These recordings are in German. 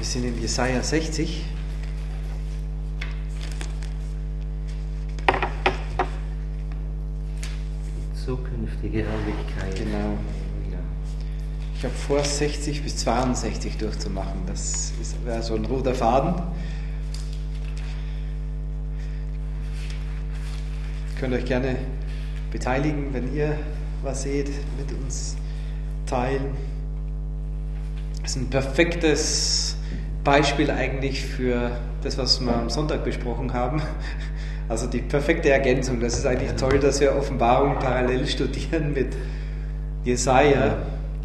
Wir sind in Jesaja 60. Zukünftige Herrlichkeit. Genau. Ich habe vor, 60 bis 62 durchzumachen. Das wäre so ein roter Faden. Ihr könnt euch gerne beteiligen, wenn ihr was seht, mit uns teilen. Das ist ein perfektes Beispiel eigentlich für das, was wir am Sonntag besprochen haben. Also die perfekte Ergänzung. Das ist eigentlich toll, dass wir Offenbarung parallel studieren mit Jesaja.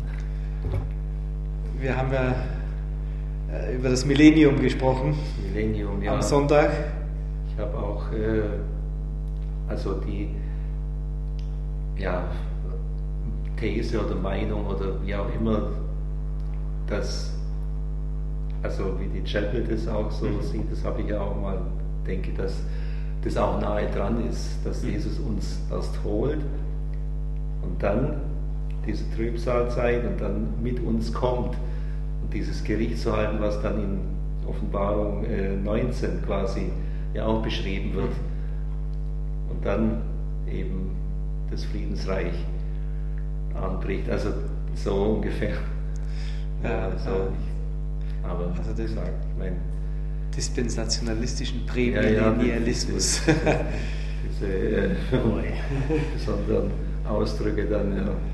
Wir haben ja über das Millennium gesprochen. Millennium, ja. Am Sonntag. Ich habe auch also die These oder Meinung oder wie auch immer, dass, also wie die Chapel das auch so sieht, das habe ich ja auch mal, denke, dass das auch nahe dran ist, dass Jesus uns erst holt und dann diese Trübsalzeit und dann mit uns kommt und dieses Gericht zu halten, was dann in Offenbarung 19 quasi ja auch beschrieben wird und dann eben das Friedensreich anbricht, also so ungefähr. Aber also das sagt, ich meine, dispensationalistischen Prämillennialismus. Diese besonderen Ausdrücke dann,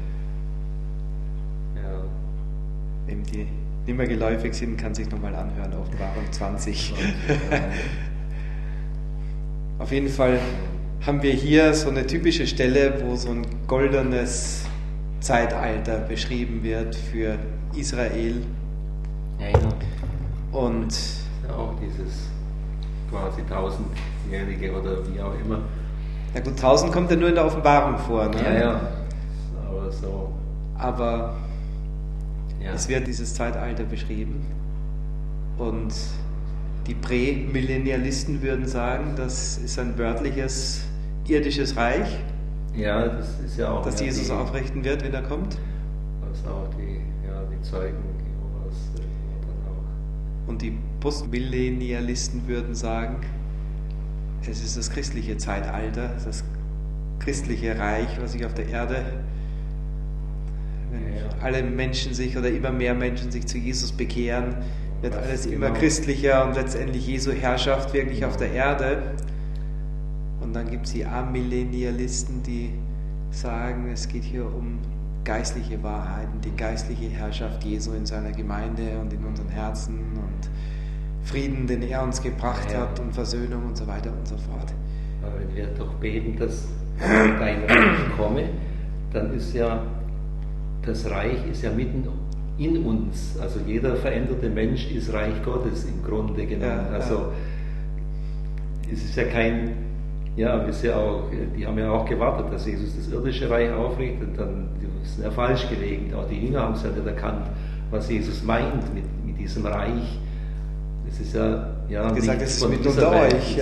Wem die nicht mehr geläufig sind, kann sich nochmal anhören, Offenbarung 20. Auf jeden Fall haben wir hier so eine typische Stelle, wo so ein goldenes Zeitalter beschrieben wird für Israel. Ja, genau. Und auch dieses quasi 1000-jährige oder wie auch immer. Na gut, 1000 kommt ja nur in der Offenbarung vor, ne? Ja, aber so. Aber es wird dieses Zeitalter beschrieben und die Prämillennialisten würden sagen, das ist ein wörtliches irdisches Reich, das ist ja auch das Jesus aufrichten wird, wenn er kommt. Was auch die Zeugen Jehovas dann auch. Und die Postmillennialisten würden sagen, es ist das christliche Zeitalter, das christliche Reich, was sich auf der Erde, wenn alle Menschen sich oder immer mehr Menschen sich zu Jesus bekehren, wird alles immer christlicher und letztendlich Jesu Herrschaft wirklich auf der Erde. Und dann gibt es die Amillennialisten, die sagen, es geht hier um geistliche Wahrheiten, die geistliche Herrschaft Jesu in seiner Gemeinde und in unseren Herzen und Frieden, den er uns gebracht hat und Versöhnung und so weiter und so fort. Aber wenn wir doch beten, dass dein Reich komme, dann ist ja das Reich ist ja mitten in uns. Also jeder veränderte Mensch ist Reich Gottes im Grunde genommen. Also es ist ja kein, ist ja auch, die haben ja auch gewartet, dass Jesus das irdische Reich aufrichtet und dann ist ja falsch gelegen. Auch die Jünger haben es ja nicht erkannt, was Jesus meint mit diesem Reich. Es ist gesagt, es ist mit unter euch.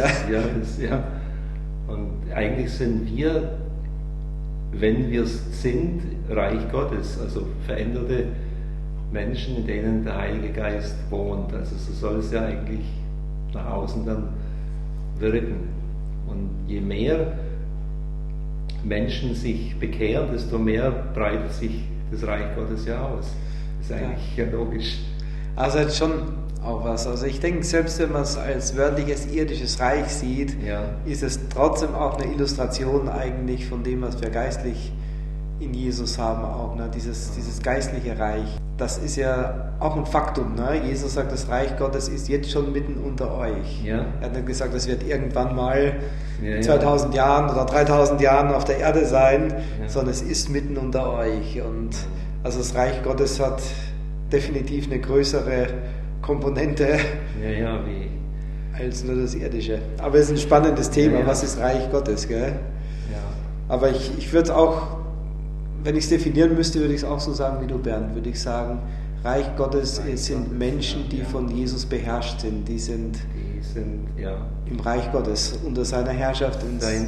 Und eigentlich sind wir, wenn wir es sind, Reich Gottes, also veränderte Menschen, in denen der Heilige Geist wohnt. Also so soll es ja eigentlich nach außen dann wirken. Und je mehr Menschen sich bekehren, desto mehr breitet sich das Reich Gottes ja aus. Das ist eigentlich logisch. Also jetzt schon auch was. Also ich denke, selbst wenn man es als wörtliches irdisches Reich sieht, ist es trotzdem auch eine Illustration eigentlich von dem, was wir geistlich in Jesus haben auch. Ne? Dieses geistliche Reich, das ist ja auch ein Faktum. Ne? Jesus sagt, das Reich Gottes ist jetzt schon mitten unter euch. Er hat nicht gesagt, das wird irgendwann mal 2000 Jahren oder 3000 Jahren auf der Erde sein, sondern es ist mitten unter euch. Und also das Reich Gottes hat definitiv eine größere Komponente als nur das Irdische. Aber es ist ein spannendes Thema, was ist Reich Gottes, gell? Aber ich würde es auch, wenn ich es definieren müsste, würde ich es auch so sagen wie du, Bernd, würde ich sagen, Reich Gottes sind Menschen, die von Jesus beherrscht sind, die sind im Reich Gottes, unter seiner Herrschaft,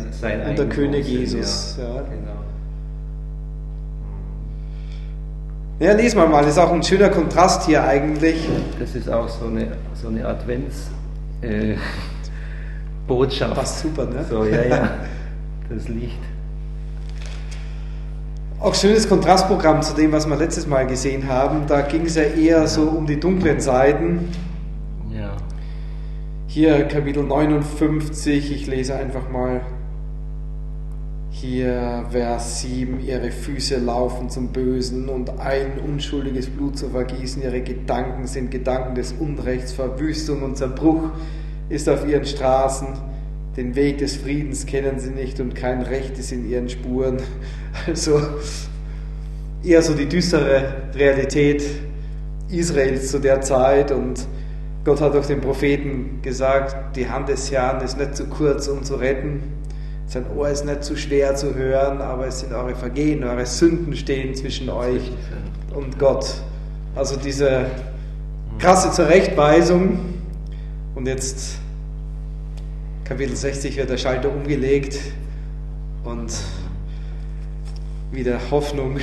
unter König Jesus. Genau. Ja, lesen wir mal. Das ist auch ein schöner Kontrast hier eigentlich. Das ist auch so eine Adventsbotschaft. Passt super, ne? So, ja, das Licht. Auch schönes Kontrastprogramm zu dem, was wir letztes Mal gesehen haben. Da ging es ja eher so um die dunklen Seiten. Ja. Hier Kapitel 59, ich lese einfach mal. Hier Vers 7, ihre Füße laufen zum Bösen und ein unschuldiges Blut zu vergießen. Ihre Gedanken sind Gedanken des Unrechts, Verwüstung und Zerbruch ist auf ihren Straßen. Den Weg des Friedens kennen sie nicht und kein Recht ist in ihren Spuren. Also eher so die düstere Realität Israels zu der Zeit. Und Gott hat durch den Propheten gesagt, die Hand des Herrn ist nicht zu kurz, um zu retten. Sein Ohr ist nicht zu schwer zu hören, aber es sind eure Vergehen, eure Sünden stehen zwischen euch und Gott. Also diese krasse Zurechtweisung. Und jetzt Kapitel 60 wird der Schalter umgelegt und wieder Hoffnung,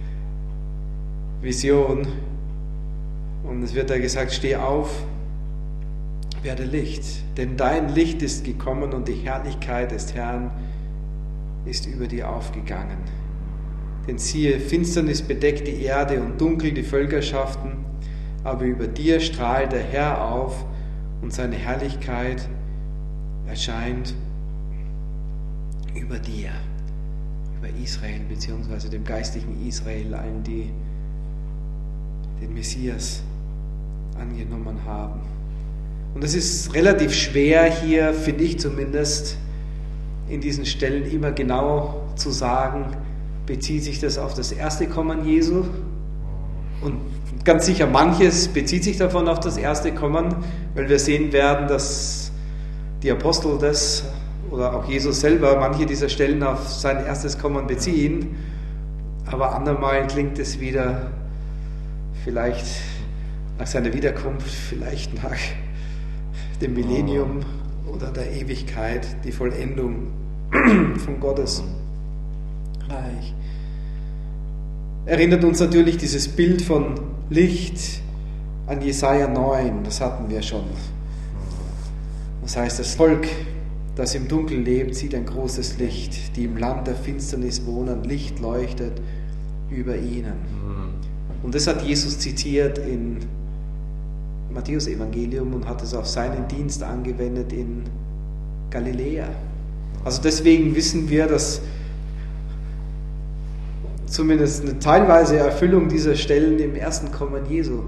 Vision. Und es wird da gesagt, steh auf, werde Licht, denn dein Licht ist gekommen und die Herrlichkeit des Herrn ist über dir aufgegangen. Denn siehe, Finsternis bedeckt die Erde und dunkel die Völkerschaften, aber über dir strahlt der Herr auf und seine Herrlichkeit erscheint über dir, über Israel, beziehungsweise dem geistlichen Israel, allen, die den Messias angenommen haben. Und es ist relativ schwer hier, finde ich zumindest, in diesen Stellen immer genau zu sagen, bezieht sich das auf das erste Kommen Jesu? Und ganz sicher manches bezieht sich davon auf das erste Kommen, weil wir sehen werden, dass die Apostel das oder auch Jesus selber manche dieser Stellen auf sein erstes Kommen beziehen, aber andermal klingt es wieder vielleicht nach seiner Wiederkunft, vielleicht nach dem Millennium oder der Ewigkeit, die Vollendung von Gottes Reich. Erinnert uns natürlich dieses Bild von Licht an Jesaja 9, das hatten wir schon. Das heißt, das Volk, das im Dunkeln lebt, sieht ein großes Licht. Die im Land der Finsternis wohnen, Licht leuchtet über ihnen. Und das hat Jesus zitiert in Matthäus Evangelium und hat es auf seinen Dienst angewendet in Galiläa. Also deswegen wissen wir, dass zumindest eine teilweise Erfüllung dieser Stellen im ersten Kommen Jesu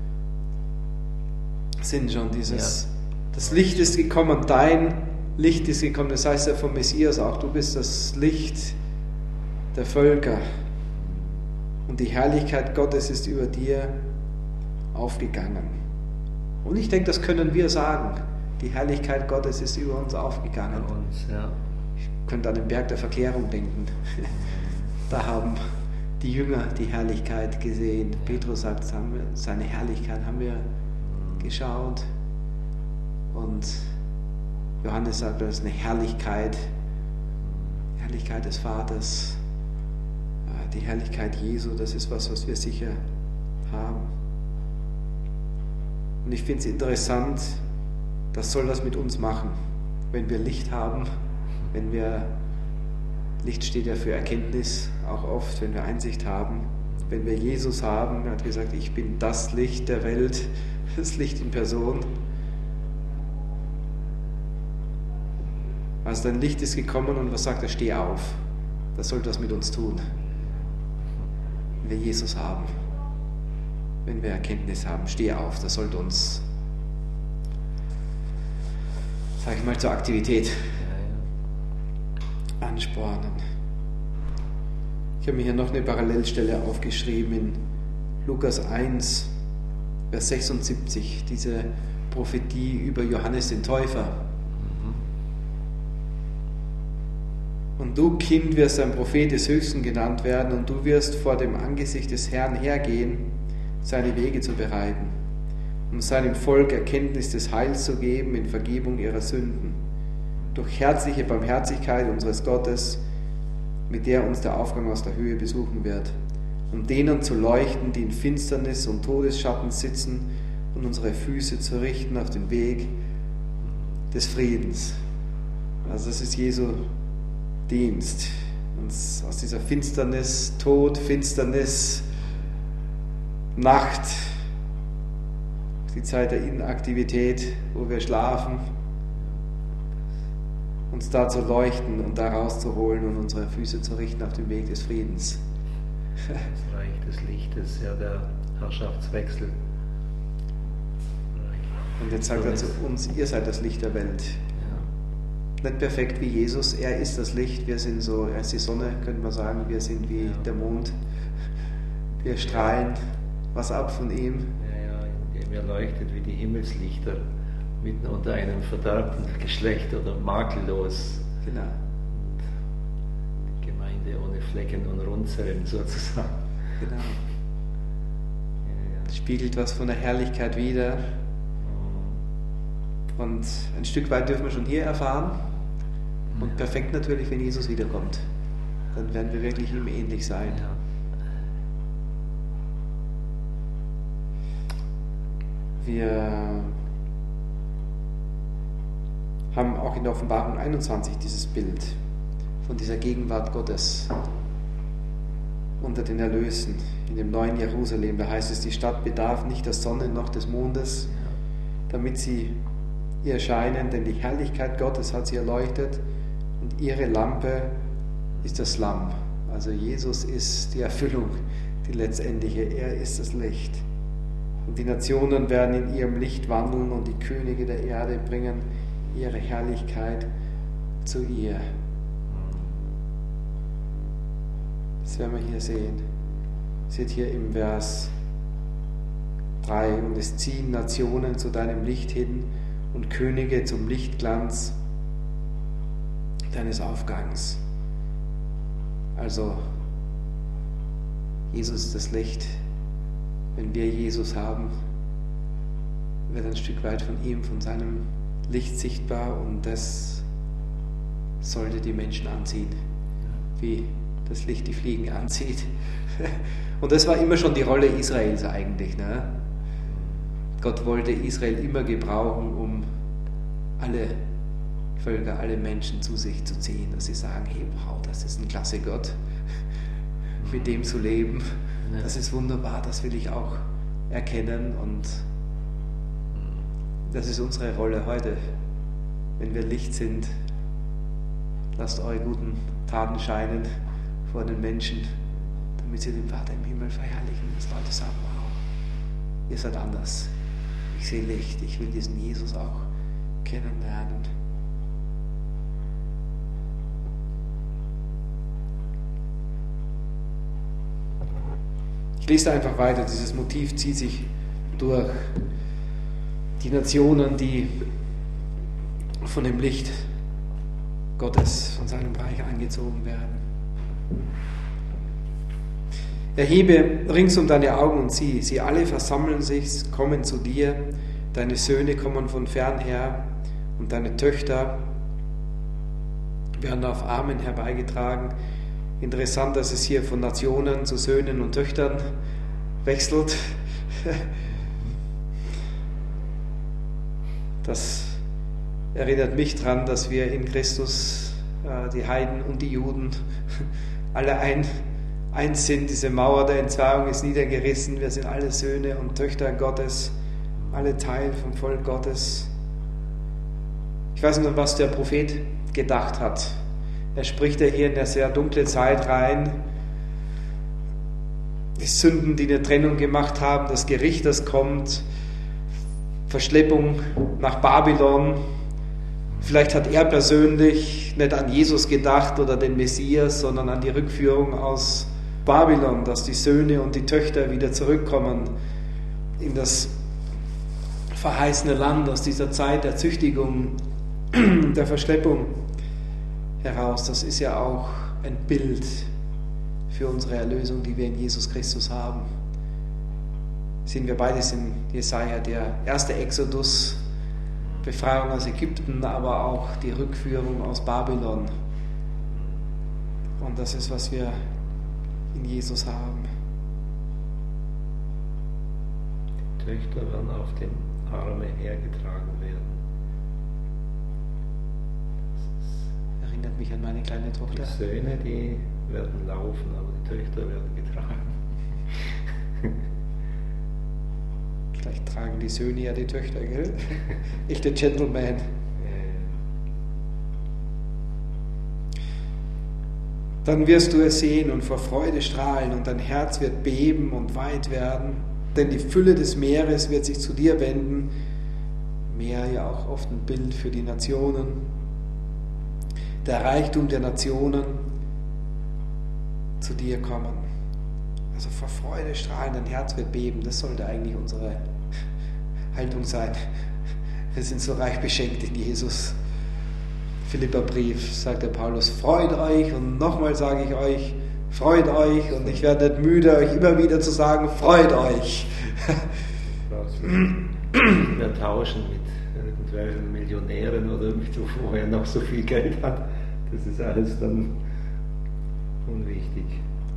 sind schon dieses, das Licht ist gekommen, dein Licht ist gekommen, das heißt ja vom Messias auch, du bist das Licht der Völker und die Herrlichkeit Gottes ist über dir aufgegangen. Und ich denke, das können wir sagen. Die Herrlichkeit Gottes ist über uns aufgegangen. Ich könnte an den Berg der Verklärung denken. Da haben die Jünger die Herrlichkeit gesehen. Petrus sagt, seine Herrlichkeit haben wir geschaut. Und Johannes sagt, das ist eine Herrlichkeit des Vaters. Die Herrlichkeit Jesu, das ist was wir sicher haben. Und ich finde es interessant, das soll das mit uns machen, wenn wir Licht haben, Licht steht ja für Erkenntnis, auch oft, wenn wir Einsicht haben, wenn wir Jesus haben, er hat gesagt, ich bin das Licht der Welt, das Licht in Person. Also dein Licht ist gekommen und was sagt er? Steh auf. Das soll das mit uns tun, wenn wir Jesus haben. Wenn wir Erkenntnis haben, steh auf, das sollte uns, sage ich mal, zur Aktivität anspornen. Ich habe mir hier noch eine Parallelstelle aufgeschrieben in Lukas 1, Vers 76, diese Prophetie über Johannes den Täufer. Und du, Kind, wirst ein Prophet des Höchsten genannt werden und du wirst vor dem Angesicht des Herrn hergehen, seine Wege zu bereiten, um seinem Volk Erkenntnis des Heils zu geben in Vergebung ihrer Sünden, durch herzliche Barmherzigkeit unseres Gottes, mit der uns der Aufgang aus der Höhe besuchen wird. um denen zu leuchten, die in Finsternis und Todesschatten sitzen, und unsere Füße zu richten auf den Weg des Friedens. Also das ist Jesu Dienst, uns aus dieser Finsternis, Tod, Finsternis, Nacht, die Zeit der Inaktivität, wo wir schlafen, uns da zu leuchten und da rauszuholen und unsere Füße zu richten auf den Weg des Friedens. Das Reich des Lichtes, ja, der Herrschaftswechsel. Und jetzt sagt er zu uns, ihr seid das Licht der Welt. Ja. Nicht perfekt wie Jesus, er ist das Licht, wir sind so, er ist die Sonne, könnte man sagen, wir sind wie der Mond. Wir strahlen was ab von ihm. Ja, indem er leuchtet wie die Himmelslichter, mitten unter einem verderbten Geschlecht oder makellos. Genau. Die Gemeinde ohne Flecken und Runzeln sozusagen. Genau. Ja. Spiegelt was von der Herrlichkeit wider. Und ein Stück weit dürfen wir schon hier erfahren. Und perfekt natürlich, wenn Jesus wiederkommt. Dann werden wir wirklich ihm ähnlich sein. Ja. Wir haben auch in der Offenbarung 21 dieses Bild von dieser Gegenwart Gottes unter den Erlösen in dem neuen Jerusalem. Da heißt es, die Stadt bedarf nicht der Sonne noch des Mondes, damit sie ihr scheinen, denn die Herrlichkeit Gottes hat sie erleuchtet und ihre Lampe ist das Lamm. Also Jesus ist die Erfüllung, die letztendliche. Er ist das Licht. Und die Nationen werden in ihrem Licht wandeln und die Könige der Erde bringen ihre Herrlichkeit zu ihr. Das werden wir hier sehen. Seht hier im Vers 3, und es ziehen Nationen zu deinem Licht hin und Könige zum Lichtglanz deines Aufgangs. Also, Jesus ist das Licht. Wenn wir Jesus haben, wird ein Stück weit von ihm, von seinem Licht sichtbar, und das sollte die Menschen anziehen, wie das Licht die Fliegen anzieht. Und das war immer schon die Rolle Israels eigentlich. Ne? Gott wollte Israel immer gebrauchen, um alle Völker, alle Menschen zu sich zu ziehen, dass sie sagen, hey, wow, das ist ein klasse Gott, mit dem zu leben. Das ist wunderbar, das will ich auch erkennen, und das ist unsere Rolle heute. Wenn wir Licht sind, lasst eure guten Taten scheinen vor den Menschen, damit sie den Vater im Himmel verherrlichen, dass Leute sagen, wow, ihr seid anders. Ich sehe Licht, ich will diesen Jesus auch kennenlernen. Ich lese einfach weiter, dieses Motiv zieht sich durch. Die Nationen, die von dem Licht Gottes, von seinem Reich angezogen werden. Erhebe ringsum deine Augen und sieh, sie alle versammeln sich, kommen zu dir, deine Söhne kommen von fern her und deine Töchter werden auf Armen herbeigetragen. Interessant, dass es hier von Nationen zu Söhnen und Töchtern wechselt. Das erinnert mich daran, dass wir in Christus, die Heiden und die Juden, alle eins sind. Diese Mauer der Entzweiung ist niedergerissen. Wir sind alle Söhne und Töchter Gottes, alle Teil vom Volk Gottes. Ich weiß nicht, was der Prophet gedacht hat. Er spricht ja hier in eine sehr dunkle Zeit rein. Die Sünden, die eine Trennung gemacht haben, das Gericht, das kommt, Verschleppung nach Babylon. Vielleicht hat er persönlich nicht an Jesus gedacht oder den Messias, sondern an die Rückführung aus Babylon, dass die Söhne und die Töchter wieder zurückkommen in das verheißene Land, aus dieser Zeit der Züchtigung, der Verschleppung heraus. Das ist ja auch ein Bild für unsere Erlösung, die wir in Jesus Christus haben. Sehen wir beides in Jesaja, der erste Exodus, Befreiung aus Ägypten, aber auch die Rückführung aus Babylon. Und das ist, was wir in Jesus haben. Töchter werden auf den Arme hergetragen werden. Das erinnert mich an meine kleine Tochter. Die Söhne, die werden laufen, aber die Töchter werden getragen. Vielleicht tragen die Söhne ja die Töchter, gell? Echte Gentleman. Dann wirst du es sehen und vor Freude strahlen und dein Herz wird beben und weit werden, denn die Fülle des Meeres wird sich zu dir wenden. Meer ja auch oft ein Bild für die Nationen. Der Reichtum der Nationen zu dir kommen. Also vor Freude strahlen, dein Herz wird beben. Das sollte eigentlich unsere Haltung sein. Wir sind so reich beschenkt in Jesus. Philipperbrief sagt der Paulus, freut euch, und nochmal sage ich euch, freut euch, und ich werde nicht müde, euch immer wieder zu sagen, freut euch. Wir tauschen mit irgendwelchen Millionären oder wo er noch so viel Geld hat. Das ist alles dann unwichtig.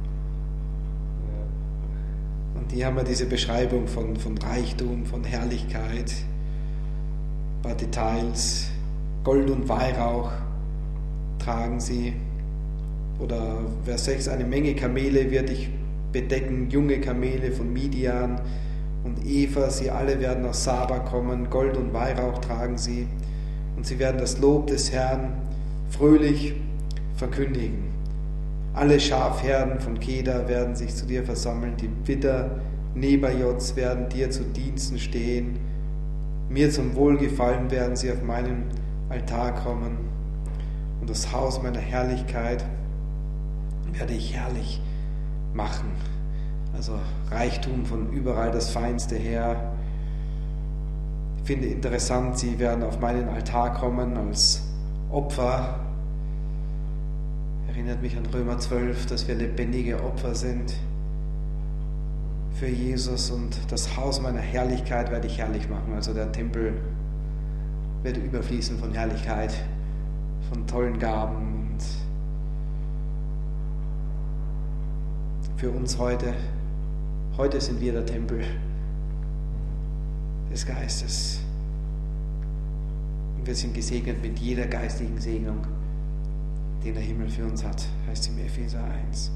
Ja. Und hier haben wir diese Beschreibung von Reichtum, von Herrlichkeit, ein paar Details. Gold und Weihrauch tragen sie. Oder Vers 6, eine Menge Kamele wird dich bedecken, junge Kamele von Midian und Eva, sie alle werden aus Saba kommen, Gold und Weihrauch tragen sie, und sie werden das Lob des Herrn fröhlich verkündigen. Alle Schafherden von Kedar werden sich zu dir versammeln, die Widder Nebajots werden dir zu Diensten stehen, mir zum Wohlgefallen werden sie auf meinen Altar kommen, und das Haus meiner Herrlichkeit werde ich herrlich machen. Also Reichtum von überall, das Feinste her. Ich finde interessant, sie werden auf meinen Altar kommen als Opfer. Erinnert mich an Römer 12, dass wir lebendige Opfer sind für Jesus, und das Haus meiner Herrlichkeit werde ich herrlich machen. Also der Tempel wird überfließen von Herrlichkeit, von tollen Gaben. Und für uns heute sind wir der Tempel des Geistes. Und wir sind gesegnet mit jeder geistigen Segnung, den der Himmel für uns hat, heißt es im Epheser 1.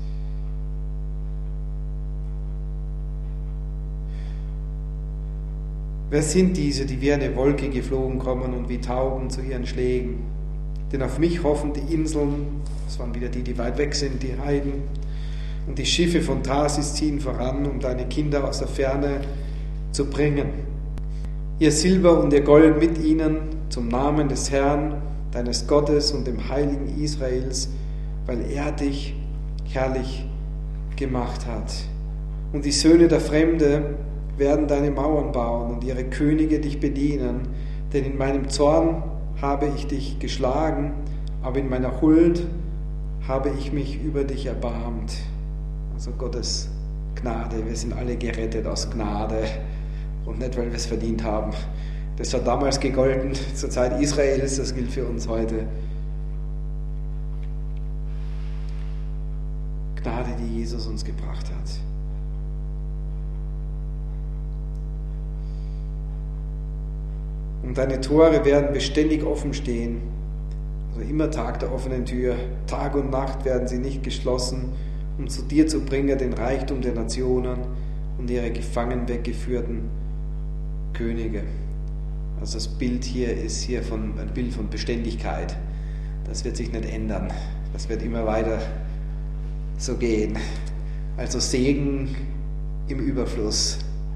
Wer sind diese, die wie eine Wolke geflogen kommen und wie Tauben zu ihren Schlägen? Denn auf mich hoffen die Inseln, das waren wieder die weit weg sind, die Heiden, und die Schiffe von Tarsis ziehen voran, um deine Kinder aus der Ferne zu bringen. Ihr Silber und ihr Gold mit ihnen zum Namen des Herrn, deines Gottes und dem Heiligen Israels, weil er dich herrlich gemacht hat. Und die Söhne der Fremde werden deine Mauern bauen und ihre Könige dich bedienen, denn in meinem Zorn habe ich dich geschlagen, aber in meiner Huld habe ich mich über dich erbarmt. Also Gottes Gnade, wir sind alle gerettet aus Gnade und nicht, weil wir es verdient haben. Das hat damals gegolten zur Zeit Israels, das gilt für uns heute. Gnade, die Jesus uns gebracht hat. Und deine Tore werden beständig offen stehen, also immer Tag der offenen Tür. Tag und Nacht werden sie nicht geschlossen, um zu dir zu bringen den Reichtum der Nationen und ihre gefangen weggeführten Könige. Also das Bild hier ist ein Bild von Beständigkeit. Das wird sich nicht ändern. Das wird immer weiter so gehen. Also Segen im Überfluss.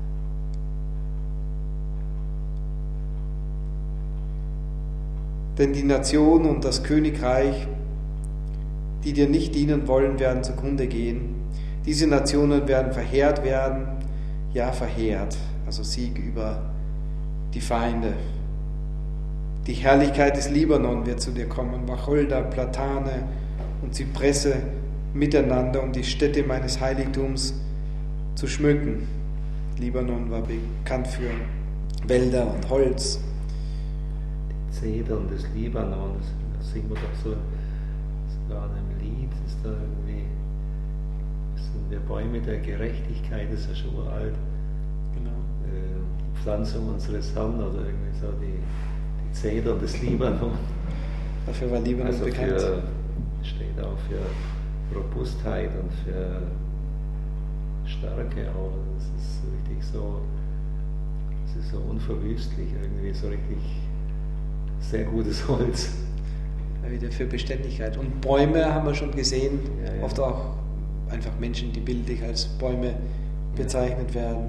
Denn die Nation und das Königreich, die dir nicht dienen wollen, werden zugrunde gehen. Diese Nationen werden verheert werden, ja verheert, also Sieg über die Feinde. Die Herrlichkeit des Libanon wird zu dir kommen, Wacholder, Platane und Zypresse miteinander, um die Städte meines Heiligtums zu schmücken. Libanon war bekannt für Wälder und Holz. Zedern des Libanon, das singen wir doch so sogar in einem Lied, ist da irgendwie, das sind die Bäume der Gerechtigkeit, das ist ja schon uralt. Genau. Pflanzung unseres Herrn oder irgendwie so die Zedern des Libanon. Dafür war Libanon also bekannt. Steht auch für Robustheit und für Stärke auch. Das ist richtig so, es ist so unverwüstlich, irgendwie so richtig sehr gutes Holz. Ja, wieder für Beständigkeit. Und Bäume haben wir schon gesehen, Ja. oft auch einfach Menschen, die bildlich als Bäume bezeichnet werden.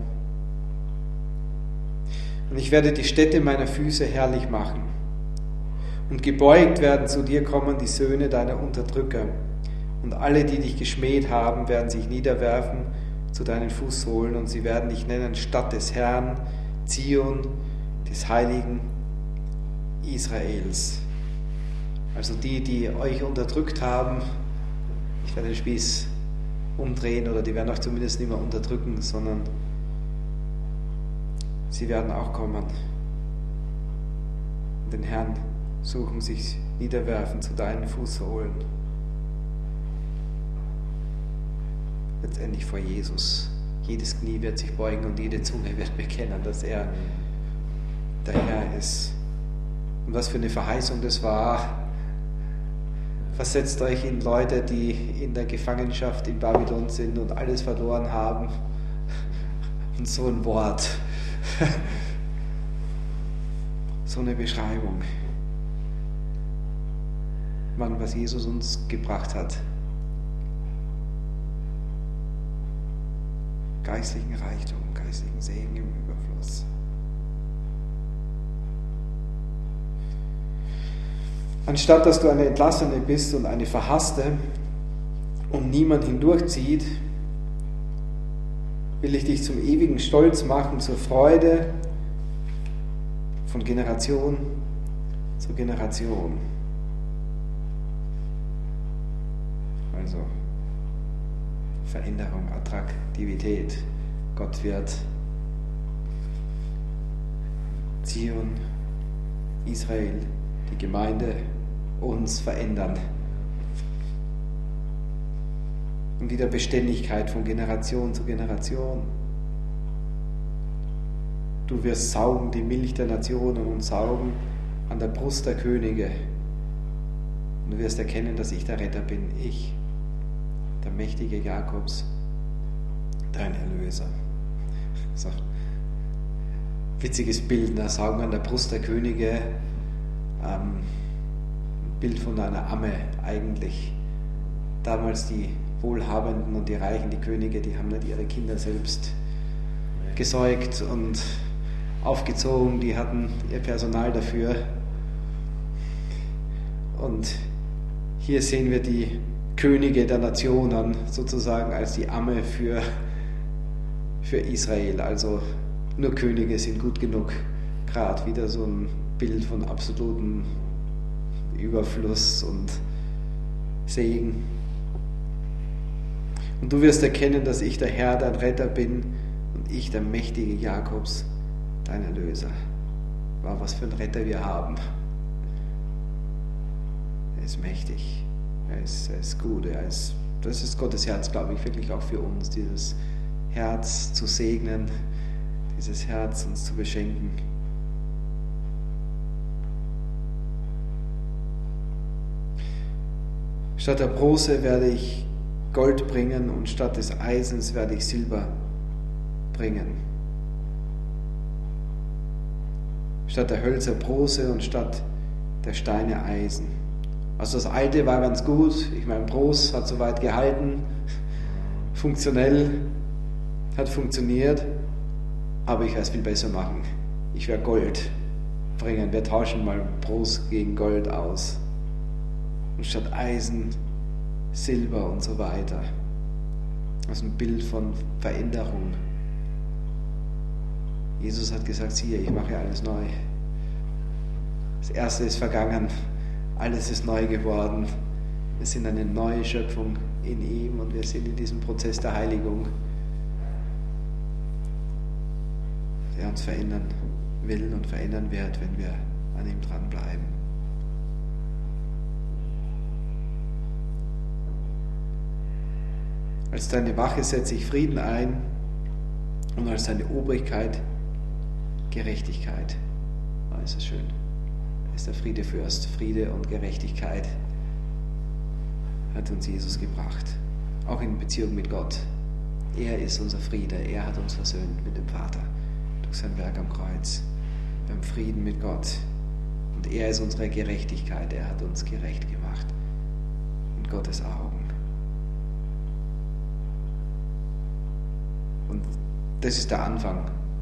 Und ich werde die Stätte meiner Füße herrlich machen. Und gebeugt werden zu dir kommen die Söhne deiner Unterdrücker. Und alle, die dich geschmäht haben, werden sich niederwerfen zu deinen Fußsohlen. Und sie werden dich nennen Stadt des Herrn, Zion, des Heiligen Israels. Also die euch unterdrückt haben, ich werde den Spieß umdrehen, oder die werden euch zumindest nicht mehr unterdrücken, sondern sie werden auch kommen und den Herrn suchen, sich niederwerfen zu deinen Fußsohlen. Letztendlich vor Jesus. Jedes Knie wird sich beugen und jede Zunge wird bekennen, dass er der Herr ist. Und was für eine Verheißung das war. Versetzt euch in Leute, die in der Gefangenschaft in Babylon sind und alles verloren haben. Und so ein Wort. So eine Beschreibung. Mann, was Jesus uns gebracht hat. Geistlichen Reichtum, geistlichen Segen im Überfluss. Anstatt dass du eine Entlassene bist und eine Verhasste und niemand hindurchzieht, will ich dich zum ewigen Stolz machen, zur Freude von Generation zu Generation. Also Veränderung, Attraktivität. Gott wird Zion, Israel, die Gemeinde, uns verändern. Und wieder Beständigkeit von Generation zu Generation. Du wirst saugen die Milch der Nationen und saugen an der Brust der Könige. Und du wirst erkennen, dass ich der Retter bin, ich, der mächtige Jakobs, dein Erlöser. So. Witziges Bild, ne? Saugen an der Brust der Könige. Bild von einer Amme eigentlich. Damals die Wohlhabenden und die Reichen, die Könige, die haben nicht ihre Kinder selbst gesäugt und aufgezogen, die hatten ihr Personal dafür. Und hier sehen wir die Könige der Nationen sozusagen als die Amme für Israel. Also nur Könige sind gut genug. Gerade wieder so ein Bild von absolutem Überfluss und Segen. Und du wirst erkennen, dass ich der Herr, dein Retter bin und ich der mächtige Jakobs, dein Erlöser. Wow, was für ein Retter wir haben. Er ist mächtig, er ist gut, das ist Gottes Herz, glaube ich, wirklich auch für uns, dieses Herz zu segnen, dieses Herz uns zu beschenken. Statt der Bronze werde ich Gold bringen und statt des Eisens werde ich Silber bringen. Statt der Hölzer Bronze und statt der Steine Eisen. Also das Alte war ganz gut. Ich meine, Bronze hat soweit gehalten, funktionell, hat funktioniert, aber ich werde es viel besser machen. Ich werde Gold bringen. Wir tauschen mal Bronze gegen Gold aus. Und statt Eisen, Silber und so weiter. Das ist ein Bild von Veränderung. Jesus hat gesagt, siehe, ich mache alles neu. Das Erste ist vergangen, alles ist neu geworden. Wir sind eine neue Schöpfung in ihm und wir sind in diesem Prozess der Heiligung, der uns verändern will und verändern wird, wenn wir an ihm dranbleiben. Als deine Wache setze ich Frieden ein und als deine Obrigkeit Gerechtigkeit. Oh, ist das schön. Er ist der Friedefürst. Friede und Gerechtigkeit hat uns Jesus gebracht. Auch in Beziehung mit Gott. Er ist unser Friede. Er hat uns versöhnt mit dem Vater durch sein Werk am Kreuz. Wir haben Frieden mit Gott. Und er ist unsere Gerechtigkeit. Er hat uns gerecht gemacht. In Gottes Augen. Und das ist der Anfang.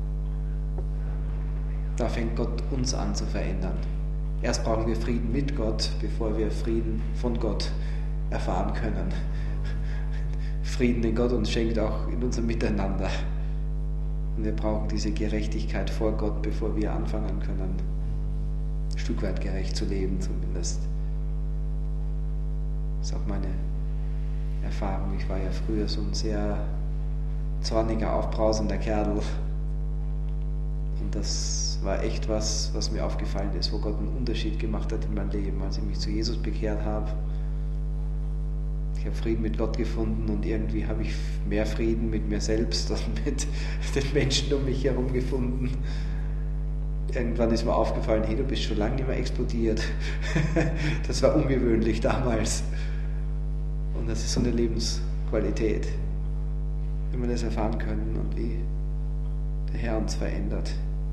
Da fängt Gott uns an zu verändern. Erst brauchen wir Frieden mit Gott, bevor wir Frieden von Gott erfahren können. Frieden, den Gott uns schenkt, auch in unserem Miteinander. Und wir brauchen diese Gerechtigkeit vor Gott, bevor wir anfangen können, ein Stück weit gerecht zu leben zumindest. Das ist auch meine Erfahrung. Ich war ja früher so ein sehr zorniger, aufbrausender Kerl. Und das war echt was mir aufgefallen ist, wo Gott einen Unterschied gemacht hat in meinem Leben, als ich mich zu Jesus bekehrt habe. Ich habe Frieden mit Gott gefunden und irgendwie habe ich mehr Frieden mit mir selbst und mit den Menschen um mich herum gefunden. Irgendwann ist mir aufgefallen, hey, du bist schon lange nicht mehr explodiert. Das war ungewöhnlich damals. Und das ist so eine Lebensqualität, wenn wir das erfahren können und wie der Herr uns verändert.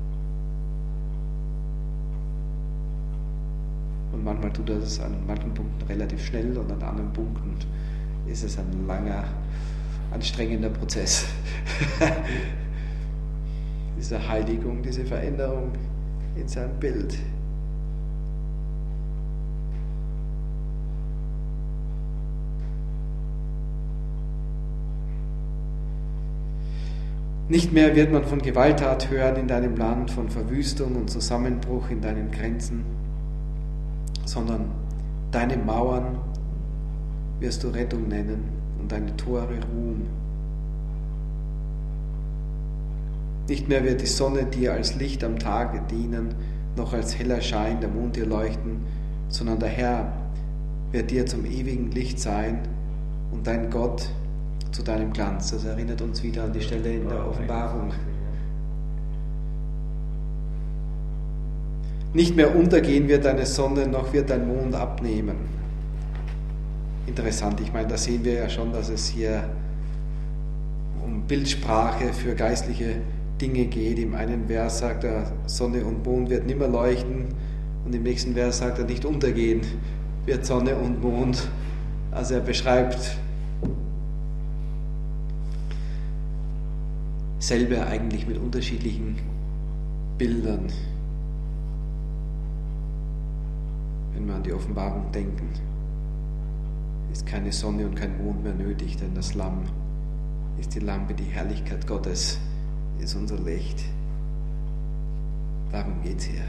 Und manchmal tut er das an manchen Punkten relativ schnell und an anderen Punkten ist es ein langer, anstrengender Prozess. Diese Heiligung, diese Veränderung in seinem Bild. Nicht mehr wird man von Gewalttat hören in deinem Land, von Verwüstung und Zusammenbruch in deinen Grenzen, sondern deine Mauern wirst du Rettung nennen und deine Tore Ruhm. Nicht mehr wird die Sonne dir als Licht am Tage dienen, noch als heller Schein der Mond dir leuchten, sondern der Herr wird dir zum ewigen Licht sein und dein Gott zu deinem Glanz. Das erinnert uns wieder an die Stelle in der Offenbarung. Nicht mehr untergehen wird deine Sonne, noch wird dein Mond abnehmen. Interessant, ich meine, da sehen wir ja schon, dass es hier um Bildsprache für geistliche Dinge geht. Im einen Vers sagt er, Sonne und Mond wird nimmer leuchten und im nächsten Vers sagt er, nicht untergehen wird Sonne und Mond. Also er beschreibt selber eigentlich mit unterschiedlichen Bildern, wenn wir an die Offenbarung denken. Ist keine Sonne und kein Mond mehr nötig, denn das Lamm ist die Lampe, die Herrlichkeit Gottes ist unser Licht. Darum geht es hier.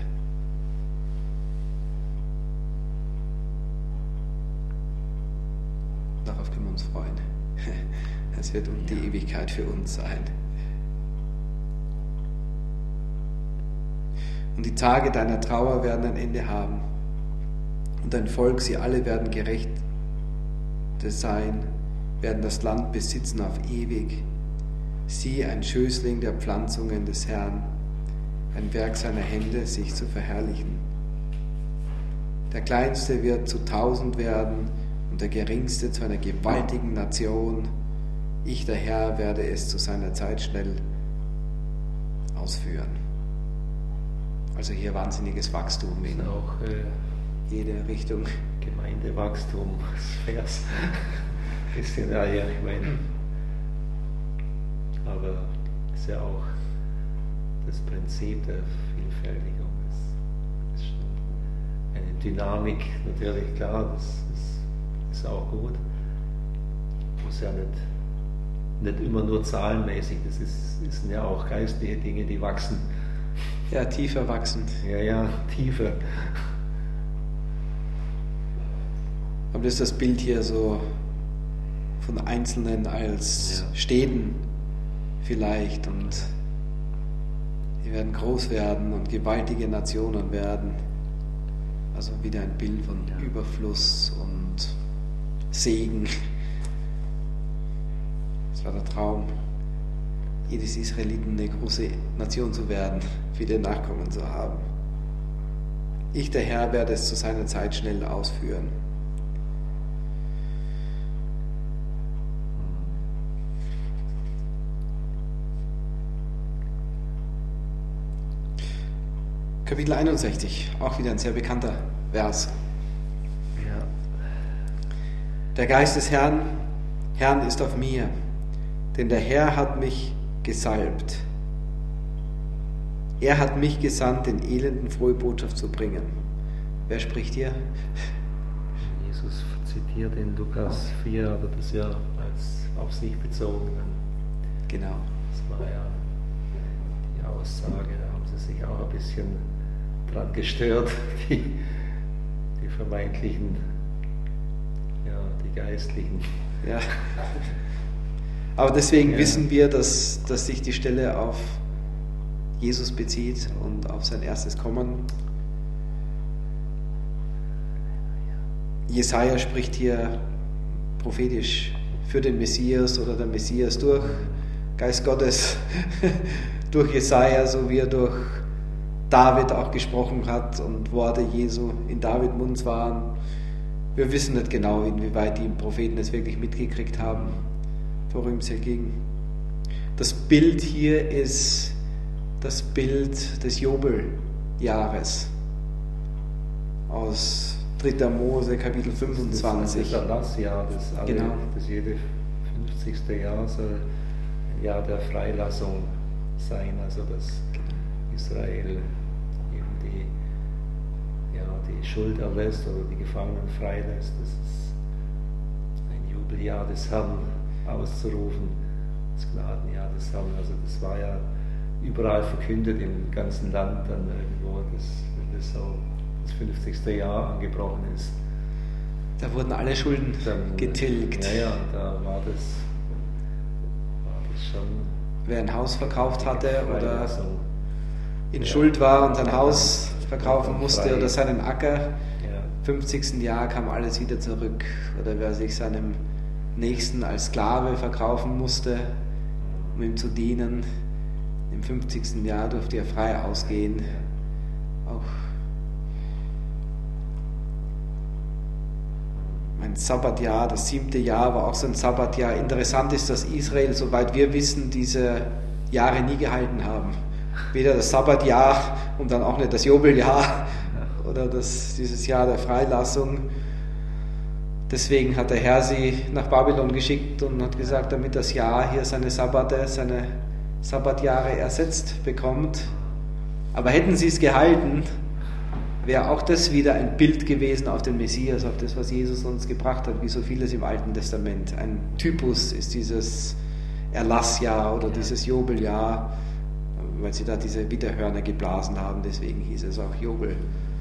Darauf können wir uns freuen. Es wird die Ewigkeit für uns sein. Und die Tage deiner Trauer werden ein Ende haben. Und dein Volk, sie alle werden gerecht sein, werden das Land besitzen auf ewig. Sie, ein Schößling der Pflanzungen des Herrn, ein Werk seiner Hände, sich zu verherrlichen. Der Kleinste wird zu 1000 werden und der Geringste zu einer gewaltigen Nation. Ich, der Herr, werde es zu seiner Zeit schnell ausführen. Also hier wahnsinniges Wachstum in auch jede Richtung. Gemeindewachstum, das Vers ist ja, ich meine, aber ist ja auch das Prinzip der Vielfältigung. Es ist schon eine Dynamik, natürlich, klar, das ist auch gut. Muss ja nicht immer nur zahlenmäßig, das sind ja auch geistliche Dinge, die wachsen. Ja, tiefer wachsen. Ja, tiefer. Aber das ist das Bild hier so von Einzelnen als Städten vielleicht und die werden groß werden und gewaltige Nationen werden. Also wieder ein Bild von Überfluss und Segen. Das war der Traum jedes Israeliten eine große Nation zu werden, viele Nachkommen zu haben. Ich, der Herr, werde es zu seiner Zeit schnell ausführen. Kapitel 61, auch wieder ein sehr bekannter Vers. Ja. Der Geist des Herrn ist auf mir, denn der Herr hat mich gesalbt. Er hat mich gesandt, den Elenden frohe Botschaft zu bringen. Wer spricht hier? Jesus zitiert in Lukas 4, aber das ja als auf sich bezogen. Genau. Das war ja die Aussage, da haben sie sich auch ein bisschen dran gestört, die vermeintlichen, ja, die Geistlichen. Ja. Aber deswegen wissen wir, dass sich die Stelle auf Jesus bezieht und auf sein erstes Kommen. Jesaja spricht hier prophetisch für den Messias oder der Messias durch Geist Gottes, durch Jesaja, so wie er durch David auch gesprochen hat und Worte Jesu in David Mund waren. Wir wissen nicht genau, inwieweit die Propheten es wirklich mitgekriegt haben, worum es hier ging. Das Bild hier ist das Bild des Jobeljahres aus 3. Mose, Kapitel 25. Das Erlassjahr, das jede 50. Jahr soll ein Jahr der Freilassung sein, also dass Israel eben die Schuld erlässt oder die Gefangenen freilässt. Das ist ein Jubeljahr des Herrn auszurufen, das Gnadenjahr des Herrn. Also das war ja überall verkündet im ganzen Land dann irgendwo, wenn das so das 50. Jahr angebrochen ist. Da wurden alle Schulden getilgt. Ja, da war das schon. Wer ein Haus verkauft hatte oder in Schuld war und sein Haus verkaufen musste oder seinen Acker, im 50. Jahr kam alles wieder zurück. Oder wer sich seinem Nächsten als Sklave verkaufen musste, um ihm zu dienen, im 50. Jahr durfte er frei ausgehen. Auch ein Sabbatjahr, das 7. Jahr war auch so ein Sabbatjahr. Interessant ist, dass Israel, soweit wir wissen, diese Jahre nie gehalten haben. Weder das Sabbatjahr und dann auch nicht das Jubeljahr oder dieses Jahr der Freilassung. Deswegen hat der Herr sie nach Babylon geschickt und hat gesagt, damit das Jahr hier seine Sabbatjahre ersetzt bekommt. Aber hätten sie es gehalten, wäre auch das wieder ein Bild gewesen auf den Messias, auf das, was Jesus uns gebracht hat, wie so vieles im Alten Testament. Ein Typus ist dieses Erlassjahr oder dieses Jubeljahr, weil sie da diese Widderhörner geblasen haben, deswegen hieß es auch Jubel.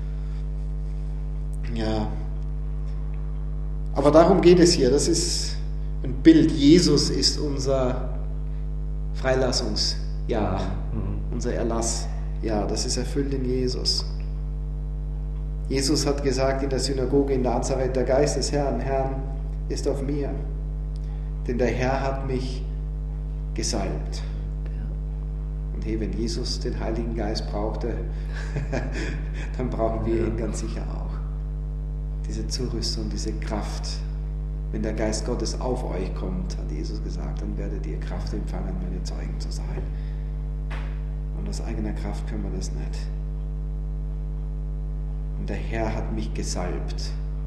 Ja. Aber darum geht es hier, das ist ein Bild. Jesus ist unser Freilassungsjahr, unser Erlassjahr, das ist erfüllt in Jesus. Jesus hat gesagt in der Synagoge in Nazareth, der Geist des Herrn ist auf mir, denn der Herr hat mich gesalbt. Und hey, wenn Jesus den Heiligen Geist brauchte, dann brauchen wir ihn ganz sicher auch. Diese Zurüstung, diese Kraft. Wenn der Geist Gottes auf euch kommt, hat Jesus gesagt, dann werdet ihr Kraft empfangen, meine Zeugen zu sein. Und aus eigener Kraft können wir das nicht. Und der Herr hat mich gesalbt.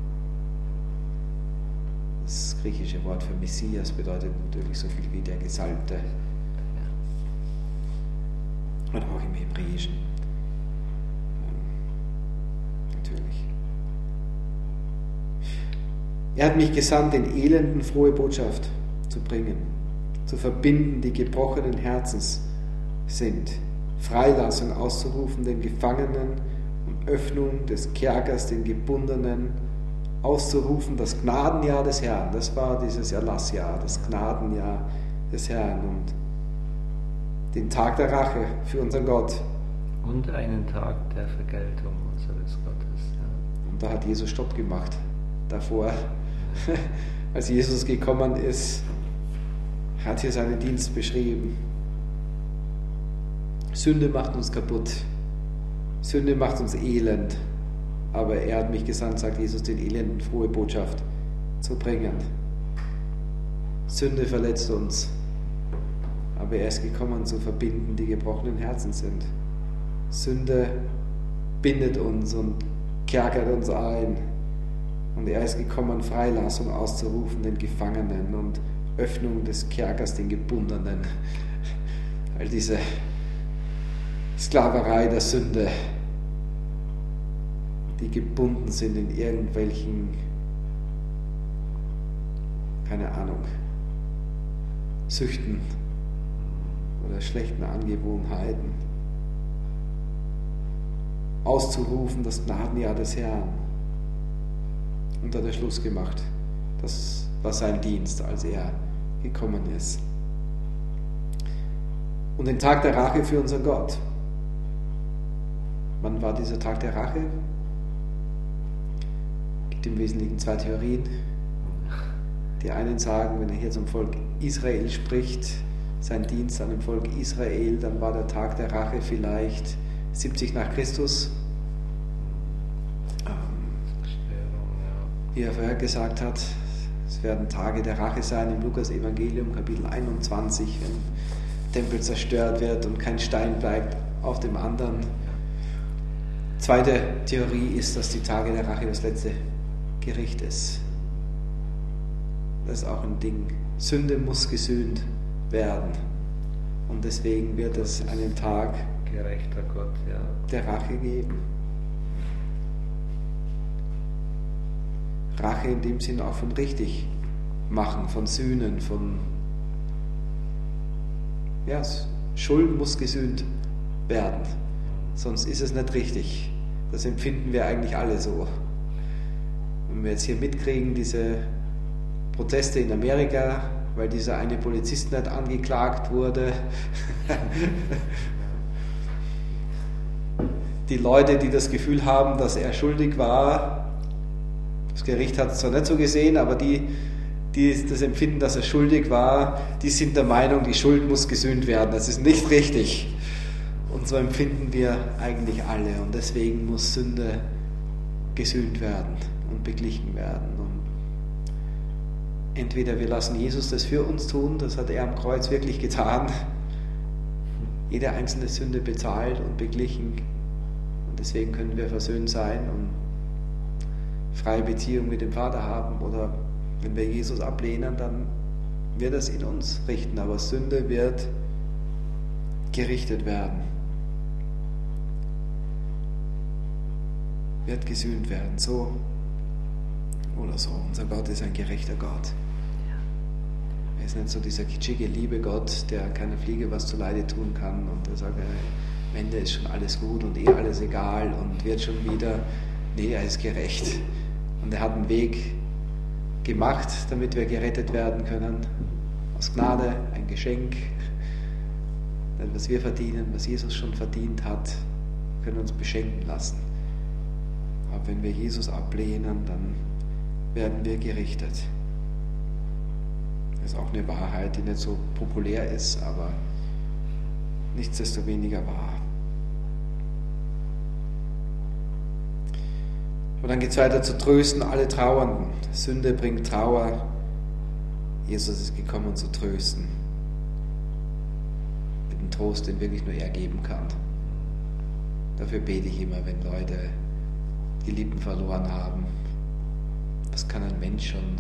Das griechische Wort für Messias bedeutet natürlich so viel wie der Gesalbte. Und auch im Hebräischen. Natürlich. Er hat mich gesandt, den Elenden frohe Botschaft zu bringen, zu verbinden, die gebrochenen Herzens sind, Freilassung auszurufen den Gefangenen und Öffnung des Kerkers den Gebundenen, auszurufen das Gnadenjahr des Herrn. Das war dieses Erlassjahr, das Gnadenjahr des Herrn und den Tag der Rache für unseren Gott. Und einen Tag der Vergeltung unseres Gottes. Ja. Und da hat Jesus Stopp gemacht davor. Als Jesus gekommen ist, hat hier seinen Dienst beschrieben. Sünde macht uns kaputt. Sünde macht uns elend. Aber er hat mich gesandt, sagt Jesus, den Elenden frohe Botschaft zu bringen. Sünde verletzt uns. Aber er ist gekommen, zu verbinden, die gebrochenen Herzen sind. Sünde bindet uns und kerkert uns ein. Und er ist gekommen, Freilassung auszurufen den Gefangenen und Öffnung des Kerkers den Gebundenen. All diese Sklaverei der Sünde, die gebunden sind in irgendwelchen, keine Ahnung, Süchten oder schlechten Angewohnheiten. Auszurufen, das Gnadenjahr des Herrn. Und hat er Schluss gemacht. Das war sein Dienst, als er gekommen ist. Und den Tag der Rache für unseren Gott. Wann war dieser Tag der Rache? Es gibt im Wesentlichen zwei Theorien. Die einen sagen, wenn er hier zum Volk Israel spricht, sein Dienst an dem Volk Israel, dann war der Tag der Rache vielleicht 70 nach Christus. Wie er vorher gesagt hat, es werden Tage der Rache sein im Lukas-Evangelium, Kapitel 21, wenn der Tempel zerstört wird und kein Stein bleibt auf dem anderen. Zweite Theorie ist, dass die Tage der Rache das letzte Gericht ist. Das ist auch ein Ding. Sünde muss gesühnt werden. Und deswegen wird es einen Tag gerechter Gott, ja, der Rache geben. Rache in dem Sinn auch von richtig machen, von Sühnen, von Schuld muss gesühnt werden. Sonst ist es nicht richtig. Das empfinden wir eigentlich alle so. Wenn wir jetzt hier mitkriegen, diese Proteste in Amerika, weil dieser eine Polizist nicht angeklagt wurde. Die Leute, die das Gefühl haben, dass er schuldig war, das Gericht hat es zwar nicht so gesehen, aber die das empfinden, dass er schuldig war, die sind der Meinung, die Schuld muss gesühnt werden. Das ist nicht richtig. Und so empfinden wir eigentlich alle. Und deswegen muss Sünde gesühnt werden und beglichen werden. Und entweder wir lassen Jesus das für uns tun, das hat er am Kreuz wirklich getan, jede einzelne Sünde bezahlt und beglichen. Und deswegen können wir versöhnt sein und freie Beziehung mit dem Vater haben. Oder wenn wir Jesus ablehnen, dann wird es in uns richten. Aber Sünde wird gerichtet werden. Wird gesühnt werden. So oder so. Unser Gott ist ein gerechter Gott. Er ist nicht so dieser kitschige, liebe Gott, der keiner Fliege was zuleide tun kann und der sagt, am Ende ist schon alles gut und alles egal und wird schon wieder. Nee, er ist gerecht. Und er hat einen Weg gemacht, damit wir gerettet werden können. Aus Gnade, ein Geschenk. Denn was wir verdienen, was Jesus schon verdient hat, können uns beschenken lassen. Aber wenn wir Jesus ablehnen, dann werden wir gerichtet. Das ist auch eine Wahrheit, die nicht so populär ist, aber nichtsdestoweniger wahr. Und dann geht es weiter zu trösten alle Trauernden. Sünde bringt Trauer. Jesus ist gekommen zu trösten. Mit dem Trost, den wirklich nur er geben kann. Dafür bete ich immer, wenn Leute die Lieben verloren haben. Was kann ein Mensch schon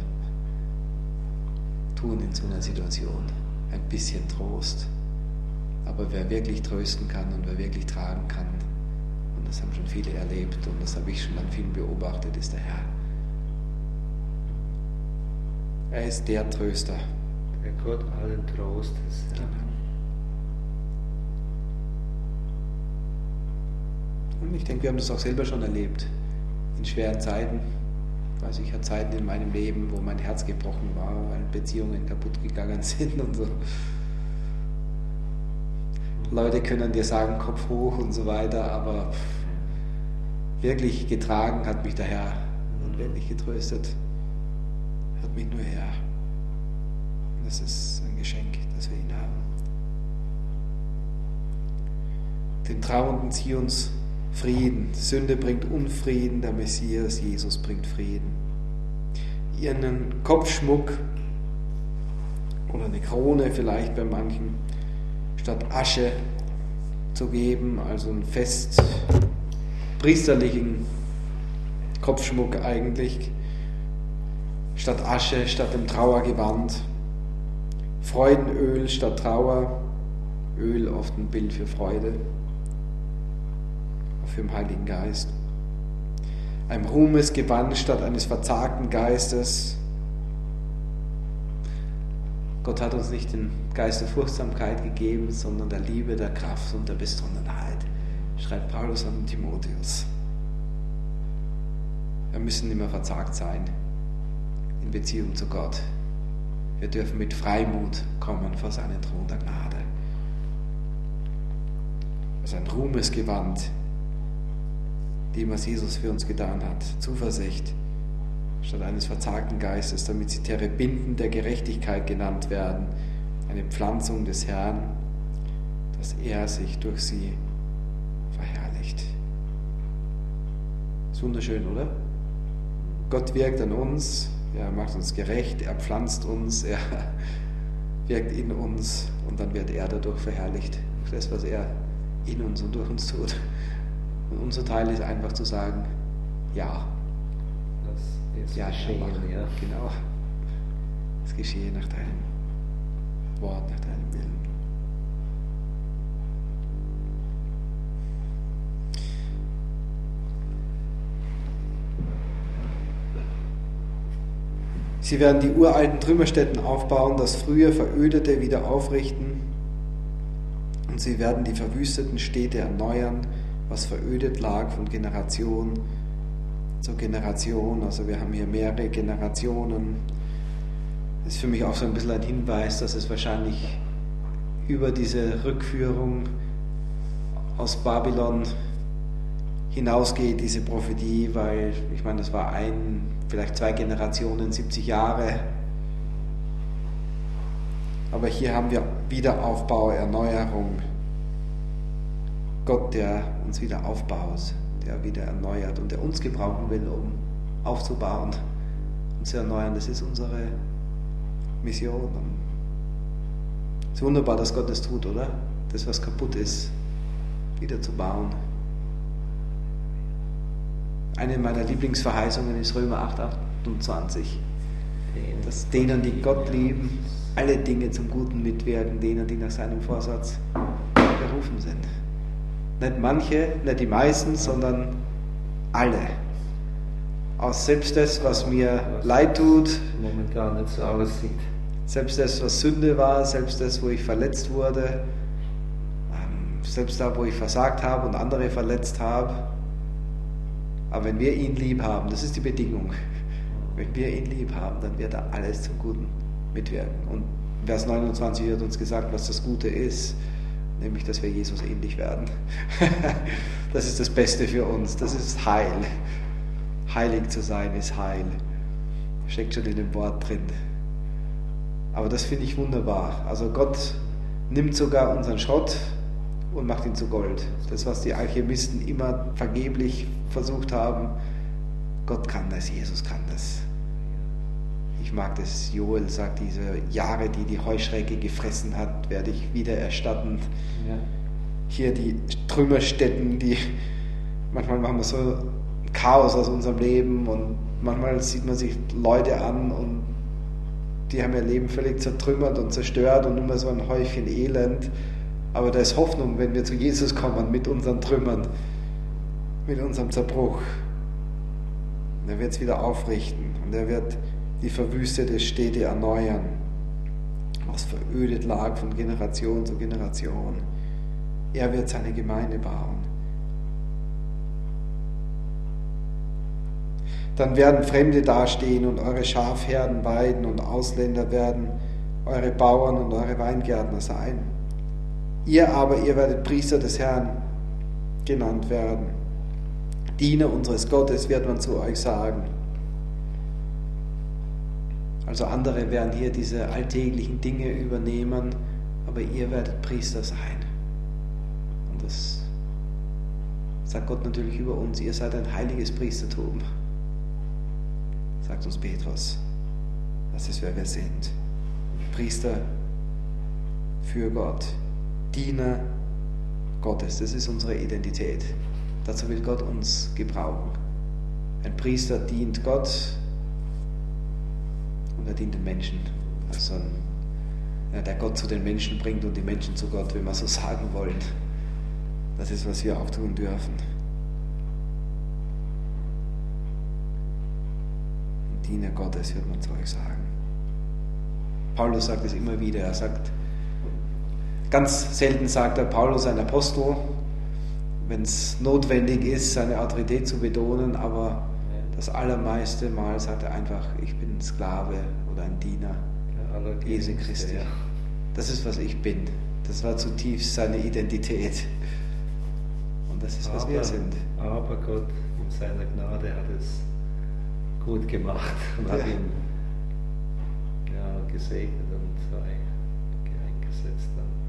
tun in so einer Situation? Ein bisschen Trost. Aber wer wirklich trösten kann und wer wirklich tragen kann, und das haben schon viele erlebt und das habe ich schon an vielen beobachtet, ist der Herr. Er ist der Tröster. Der Gott allen Trostes. Ja. Genau. Und ich denke, wir haben das auch selber schon erlebt. In schweren Zeiten. Also ich hatte Zeiten in meinem Leben, wo mein Herz gebrochen war, weil Beziehungen kaputt gegangen sind und so. Leute können dir sagen, Kopf hoch und so weiter, aber wirklich getragen hat mich der Herr und wirklich getröstet hat mich nur er. Das ist ein Geschenk, das wir ihn haben. Dem Trauernden Zions Frieden. Sünde bringt Unfrieden, der Messias Jesus bringt Frieden. Ihren Kopfschmuck oder eine Krone vielleicht bei manchen, statt Asche zu geben, also einen fest priesterlichen Kopfschmuck eigentlich, statt Asche, statt dem Trauergewand, Freudenöl statt Trauer, Öl oft ein Bild für Freude, für den Heiligen Geist, ein Ruhmesgewand statt eines verzagten Geistes. Gott hat uns nicht den Geist der Furchtsamkeit gegeben, sondern der Liebe, der Kraft und der Besonnenheit, schreibt Paulus an Timotheus. Wir müssen nicht mehr verzagt sein in Beziehung zu Gott. Wir dürfen mit Freimut kommen vor seinen Thron der Gnade. Also ein Ruhmesgewand, dem, was Jesus für uns getan hat. Zuversicht statt eines verzagten Geistes, damit sie Terebinden der Gerechtigkeit genannt werden. Eine Pflanzung des Herrn, dass er sich durch sie verherrlicht. Ist wunderschön, oder? Gott wirkt an uns, er macht uns gerecht, er pflanzt uns, er wirkt in uns und dann wird er dadurch verherrlicht. Das, was er in uns und durch uns tut. Und unser Teil ist einfach zu sagen, ja. Das ist ja, geschehen, ja. Genau. Es geschehe nach deinem Wort, nach deinem Willen. Sie werden die uralten Trümmerstätten aufbauen, das früher Verödete wieder aufrichten, und sie werden die verwüsteten Städte erneuern, was verödet lag von Generation zu Generation. Also wir haben hier mehrere Generationen. Das ist für mich auch so ein bisschen ein Hinweis, dass es wahrscheinlich über diese Rückführung aus Babylon hinausgeht, diese Prophetie, weil ich meine, das war vielleicht 2 Generationen, 70 Jahre. Aber hier haben wir Wiederaufbau, Erneuerung. Gott, der uns wieder aufbaut, der wieder erneuert und der uns gebrauchen will, um aufzubauen und zu erneuern. Das ist unsere Mission. Es ist wunderbar, dass Gott das tut, oder? Das, was kaputt ist, wieder zu bauen. Eine meiner Lieblingsverheißungen ist Römer 8,28. Dass denen, die Gott lieben, alle Dinge zum Guten mitwirken, denen, die nach seinem Vorsatz berufen sind. Nicht manche, nicht die meisten, sondern alle. Aus selbst das, was mir leid tut, momentan nicht so aussieht. Selbst das, was Sünde war, selbst das, wo ich verletzt wurde, selbst da, wo ich versagt habe und andere verletzt habe. Aber wenn wir ihn lieb haben, das ist die Bedingung, wenn wir ihn lieb haben, dann wird er alles zum Guten mitwirken. Und Vers 29 wird uns gesagt, was das Gute ist, nämlich, dass wir Jesus ähnlich werden. Das ist das Beste für uns, das ist Heil. Heilig zu sein ist Heil. Steckt schon in dem Wort drin. Aber das finde ich wunderbar. Also Gott nimmt sogar unseren Schrott und macht ihn zu Gold. Das, was die Alchemisten immer vergeblich versucht haben, Gott kann das, Jesus kann das. Ich mag das, Joel sagt, diese Jahre, die die Heuschrecke gefressen hat, werde ich wieder erstatten. Ja. Hier die Trümmerstätten, die manchmal machen wir so Chaos aus unserem Leben und manchmal sieht man sich Leute an und die haben ihr Leben völlig zertrümmert und zerstört und immer so ein Häufchen Elend. Aber da ist Hoffnung, wenn wir zu Jesus kommen mit unseren Trümmern, mit unserem Zerbruch. Und er wird es wieder aufrichten und er wird die verwüstete Städte erneuern, was verödet lag von Generation zu Generation. Er wird seine Gemeinde bauen. Dann werden Fremde dastehen und eure Schafherden weiden und Ausländer werden eure Bauern und eure Weingärtner sein. Ihr werdet Priester des Herrn genannt werden. Diener unseres Gottes wird man zu euch sagen. Also andere werden hier diese alltäglichen Dinge übernehmen, aber ihr werdet Priester sein. Und das sagt Gott natürlich über uns, ihr seid ein heiliges Priestertum. Sagt uns Petrus, das ist, wer wir sind. Priester für Gott, Diener Gottes, das ist unsere Identität. Dazu will Gott uns gebrauchen. Ein Priester dient Gott und er dient den Menschen. Also der Gott zu den Menschen bringt und die Menschen zu Gott, wenn wir so sagen wollen. Das ist, was wir auch tun dürfen. Ein Diener Gottes, wird man zu euch sagen. Paulus sagt es immer wieder. Er sagt, ganz selten sagt er, Paulus ein Apostel, wenn es notwendig ist, seine Autorität zu betonen, aber das allermeiste Mal sagt er einfach, ich bin ein Sklave oder ein Diener Jesu Christi. Ja. Das ist, was ich bin. Das war zutiefst seine Identität. Und das ist, was wir sind. Aber Gott in seiner Gnade hat es gut gemacht und hat ihn gesegnet und eingesetzt.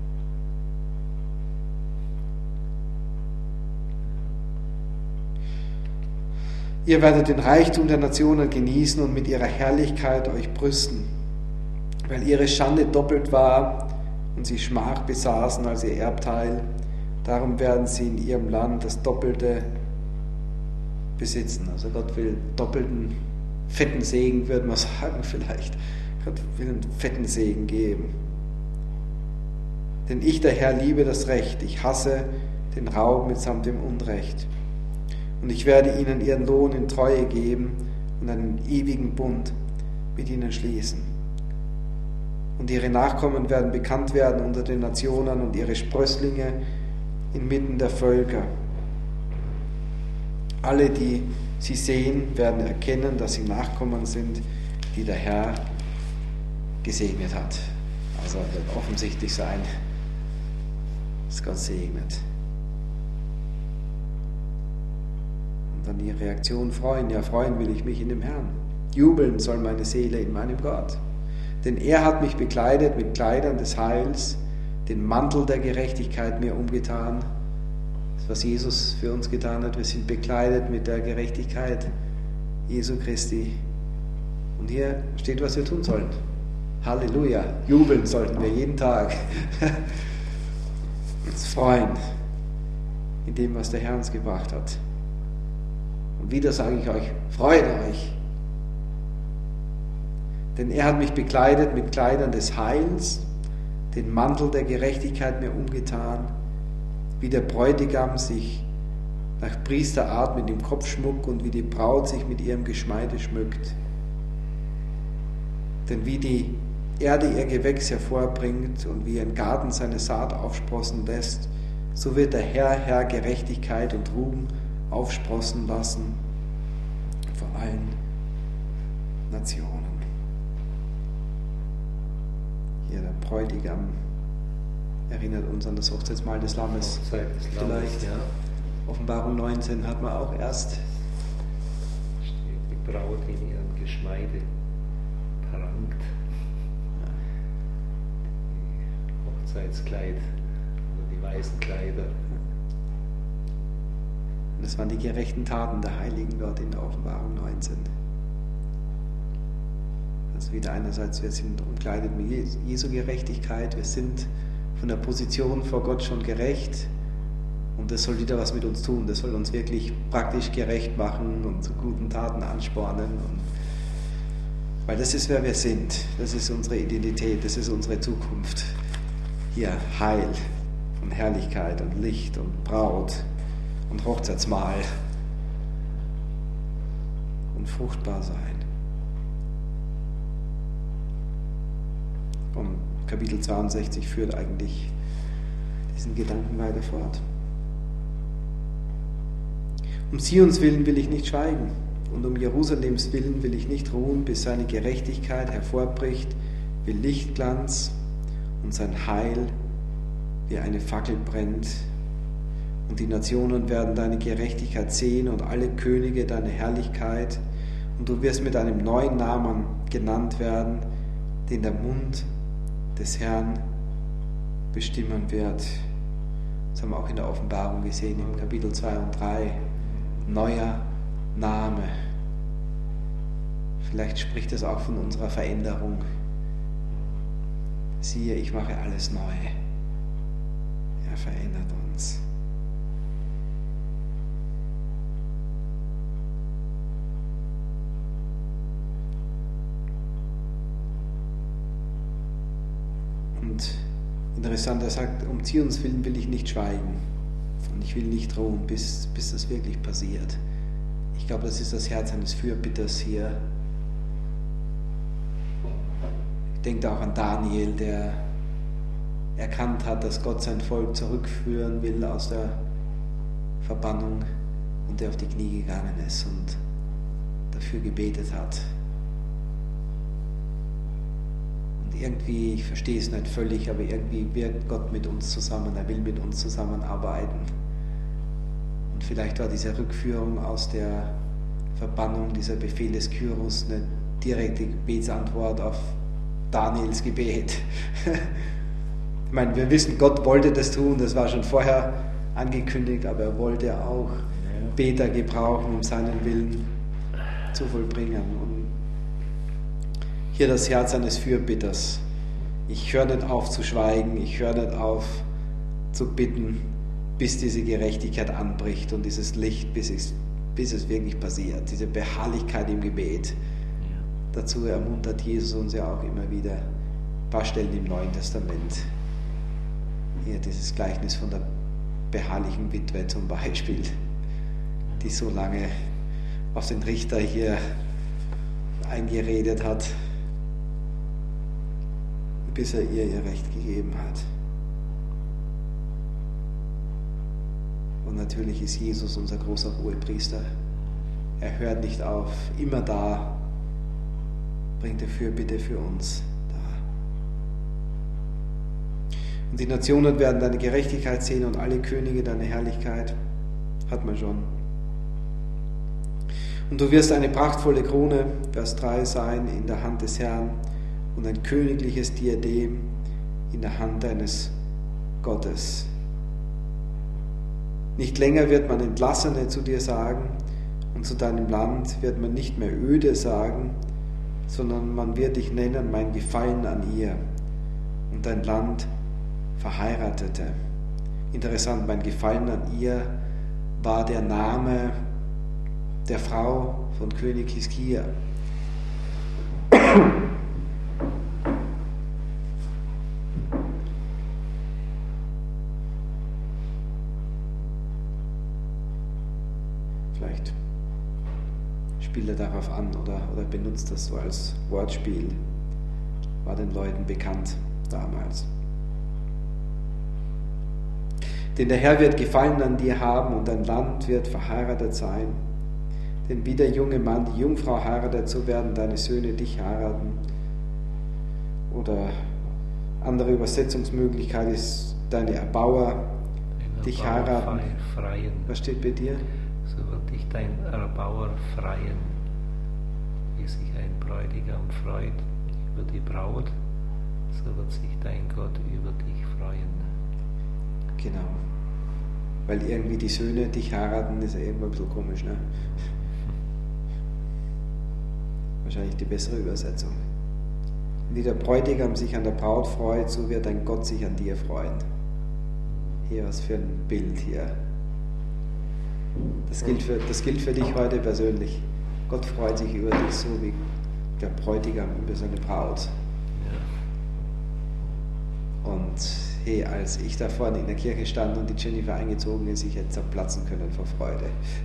Ihr werdet den Reichtum der Nationen genießen und mit ihrer Herrlichkeit euch brüsten, weil ihre Schande doppelt war und sie Schmach besaßen als ihr Erbteil. Darum werden sie in ihrem Land das Doppelte besitzen. Also Gott will doppelten, fetten Segen, würde man sagen vielleicht. Gott will einen fetten Segen geben. Denn ich, der Herr, liebe das Recht. Ich hasse den Raub mitsamt dem Unrecht. Und ich werde ihnen ihren Lohn in Treue geben und einen ewigen Bund mit ihnen schließen. Und ihre Nachkommen werden bekannt werden unter den Nationen und ihre Sprösslinge inmitten der Völker. Alle, die sie sehen, werden erkennen, dass sie Nachkommen sind, die der Herr gesegnet hat. Also wird offensichtlich sein, dass Gott segnet. Und dann die Reaktion freuen. Ja, freuen will ich mich in dem Herrn. Jubeln soll meine Seele in meinem Gott. Denn er hat mich bekleidet mit Kleidern des Heils, den Mantel der Gerechtigkeit mir umgetan. Das, was Jesus für uns getan hat, wir sind bekleidet mit der Gerechtigkeit Jesu Christi. Und hier steht, was wir tun sollen. Halleluja, jubeln sollten wir jeden Tag. Uns freuen in dem, was der Herr uns gebracht hat. Und wieder sage ich euch, freut euch. Denn er hat mich bekleidet mit Kleidern des Heils, den Mantel der Gerechtigkeit mir umgetan, wie der Bräutigam sich nach Priesterart mit dem Kopfschmuck und wie die Braut sich mit ihrem Geschmeide schmückt. Denn wie die Erde ihr Gewächs hervorbringt und wie ein Garten seine Saat aufsprossen lässt, so wird der Herr Gerechtigkeit und Ruhm aufsprossen lassen vor allen Nationen. Hier der Bräutigam erinnert uns an das Hochzeitsmahl des Lammes. Vielleicht. Ja. Offenbarung 19 hat man auch erst. Steht die Braut in ihrem Geschmeide prangt. Ja. Die Hochzeitskleid oder die weißen Kleider. Und das waren die gerechten Taten der Heiligen dort in der Offenbarung 19. Also wieder einerseits, wir sind umkleidet mit Jesu Gerechtigkeit, wir sind von der Position vor Gott schon gerecht und das soll wieder was mit uns tun, das soll uns wirklich praktisch gerecht machen und zu guten Taten anspornen. Weil das ist, wer wir sind, das ist unsere Identität, das ist unsere Zukunft. Hier Heil und Herrlichkeit und Licht und Braut und Hochzeitsmahl und fruchtbar sein. Und Kapitel 62 führt eigentlich diesen Gedanken weiter fort. Um Zions willen will ich nicht schweigen und um Jerusalems willen will ich nicht ruhen, bis seine Gerechtigkeit hervorbricht wie Lichtglanz und sein Heil wie eine Fackel brennt. Und die Nationen werden deine Gerechtigkeit sehen und alle Könige deine Herrlichkeit. Und du wirst mit einem neuen Namen genannt werden, den der Mund des Herrn bestimmen wird. Das haben wir auch in der Offenbarung gesehen, im Kapitel 2 und 3. Neuer Name. Vielleicht spricht es auch von unserer Veränderung. Siehe, ich mache alles neu. Er verändert uns. Und interessant, er sagt, um Zions willen will ich nicht schweigen und ich will nicht ruhen, bis das wirklich passiert. Ich glaube, das ist das Herz eines Fürbitters hier. Ich denke auch an Daniel, der erkannt hat, dass Gott sein Volk zurückführen will aus der Verbannung und der auf die Knie gegangen ist und dafür gebetet hat. Und irgendwie, ich verstehe es nicht völlig, aber irgendwie wirkt Gott mit uns zusammen, er will mit uns zusammenarbeiten. Und vielleicht war diese Rückführung aus der Verbannung, dieser Befehl des Kyros, eine direkte Gebetsantwort auf Daniels Gebet. Ich meine, wir wissen, Gott wollte das tun, das war schon vorher angekündigt, aber er wollte auch Beter gebrauchen, um seinen Willen zu vollbringen. Und hier das Herz eines Fürbitters. Ich höre nicht auf zu schweigen, ich höre nicht auf zu bitten, bis diese Gerechtigkeit anbricht und dieses Licht, bis es wirklich passiert. Diese Beharrlichkeit im Gebet. Dazu ermuntert Jesus uns ja auch immer wieder ein paar Stellen im Neuen Testament. Hier dieses Gleichnis von der beharrlichen Witwe zum Beispiel, die so lange auf den Richter hier eingeredet hat, bis er ihr Recht gegeben hat. Und natürlich ist Jesus unser großer Hohepriester. Er hört nicht auf, immer da, bringt er Fürbitte für uns da. Und die Nationen werden deine Gerechtigkeit sehen und alle Könige deine Herrlichkeit. Hat man schon. Und du wirst eine prachtvolle Krone, Vers 3, sein in der Hand des Herrn und ein königliches Diadem in der Hand deines Gottes. Nicht länger wird man Entlassene zu dir sagen und zu deinem Land wird man nicht mehr öde sagen, sondern man wird dich nennen, mein Gefallen an ihr und dein Land Verheiratete. Interessant, mein Gefallen an ihr war der Name der Frau von König Hiskia. Vielleicht spielt er darauf an oder benutzt das so als Wortspiel. War den Leuten bekannt damals. Denn der Herr wird Gefallen an dir haben und dein Land wird verheiratet sein. Denn wie der junge Mann die Jungfrau heiratet, so werden deine Söhne dich heiraten. Oder andere Übersetzungsmöglichkeit ist, deine Erbauer dich heiraten. Freien. Was steht bei dir? So wird dich dein Erbauer freien, wie sich ein Bräutigam freut über die Braut, so wird sich dein Gott über dich freuen. Genau. Weil irgendwie die Söhne dich heiraten, ist ja irgendwann ein bisschen komisch, ne? Wahrscheinlich die bessere Übersetzung. Wie der Bräutigam sich an der Braut freut, so wird dein Gott sich an dir freuen. Hier, was für ein Bild hier. Das gilt für dich heute persönlich. Gott freut sich über dich, so wie der Bräutigam über seine Braut. Und hey, als ich da vorne in der Kirche stand und die Jennifer eingezogen ist, ich hätte zerplatzen können vor Freude.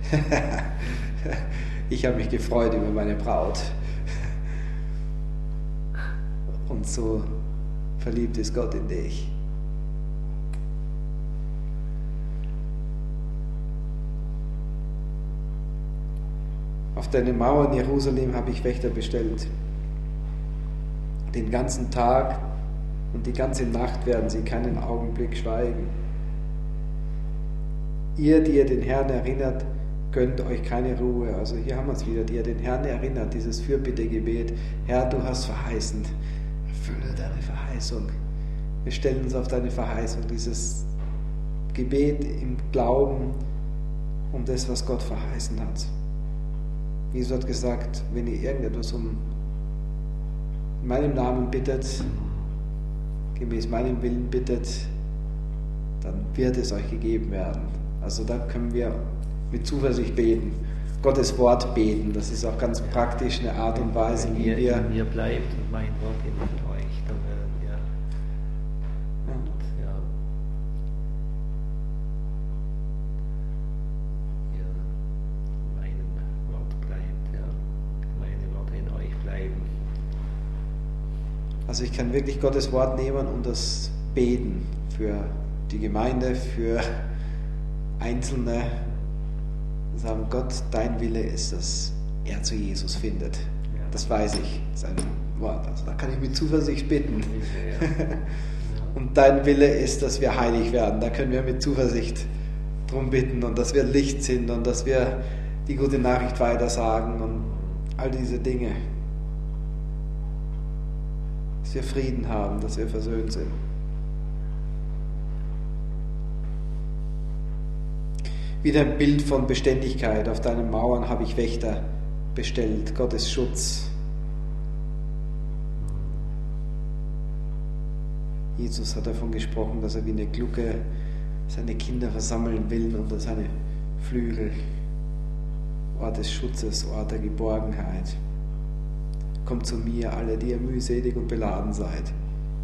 Ich habe mich gefreut über meine Braut. Und so verliebt ist Gott in dich. Auf deine Mauern Jerusalem habe ich Wächter bestellt. Den ganzen Tag und die ganze Nacht werden sie keinen Augenblick schweigen. Ihr, die ihr den Herrn erinnert, gönnt euch keine Ruhe. Also hier haben wir es wieder, die ihr den Herrn erinnert, dieses Fürbittegebet. Herr, du hast verheißen, erfülle deine Verheißung. Wir stellen uns auf deine Verheißung, dieses Gebet, im Glauben um das, was Gott verheißen hat. Jesus hat gesagt, wenn ihr irgendetwas in meinem Namen bittet, gemäß meinem Willen bittet, dann wird es euch gegeben werden. Also da können wir mit Zuversicht beten. Gottes Wort beten, das ist auch ganz praktisch eine Art und Weise, wenn wie ihr wir... in mir bleibt und mein Wort in euch, dann werden wir... Ja. Ja, meinem Wort bleibt, ja. Meine Worte in euch bleiben. Also ich kann wirklich Gottes Wort nehmen und das beten für die Gemeinde, für Einzelne. Sagen, Gott, dein Wille ist, dass er zu Jesus findet. Ja. Das weiß ich, sein Wort. Also da kann ich mit Zuversicht bitten. Ja. Und dein Wille ist, dass wir heilig werden. Da können wir mit Zuversicht drum bitten und dass wir Licht sind und dass wir die gute Nachricht weitersagen und all diese Dinge. Dass wir Frieden haben, dass wir versöhnt sind. Wieder ein Bild von Beständigkeit. Auf deinen Mauern habe ich Wächter bestellt. Gottes Schutz. Jesus hat davon gesprochen, dass er wie eine Glucke seine Kinder versammeln will unter seine Flügel. Ort des Schutzes, Ort der Geborgenheit. Kommt zu mir, alle, die ihr mühselig und beladen seid.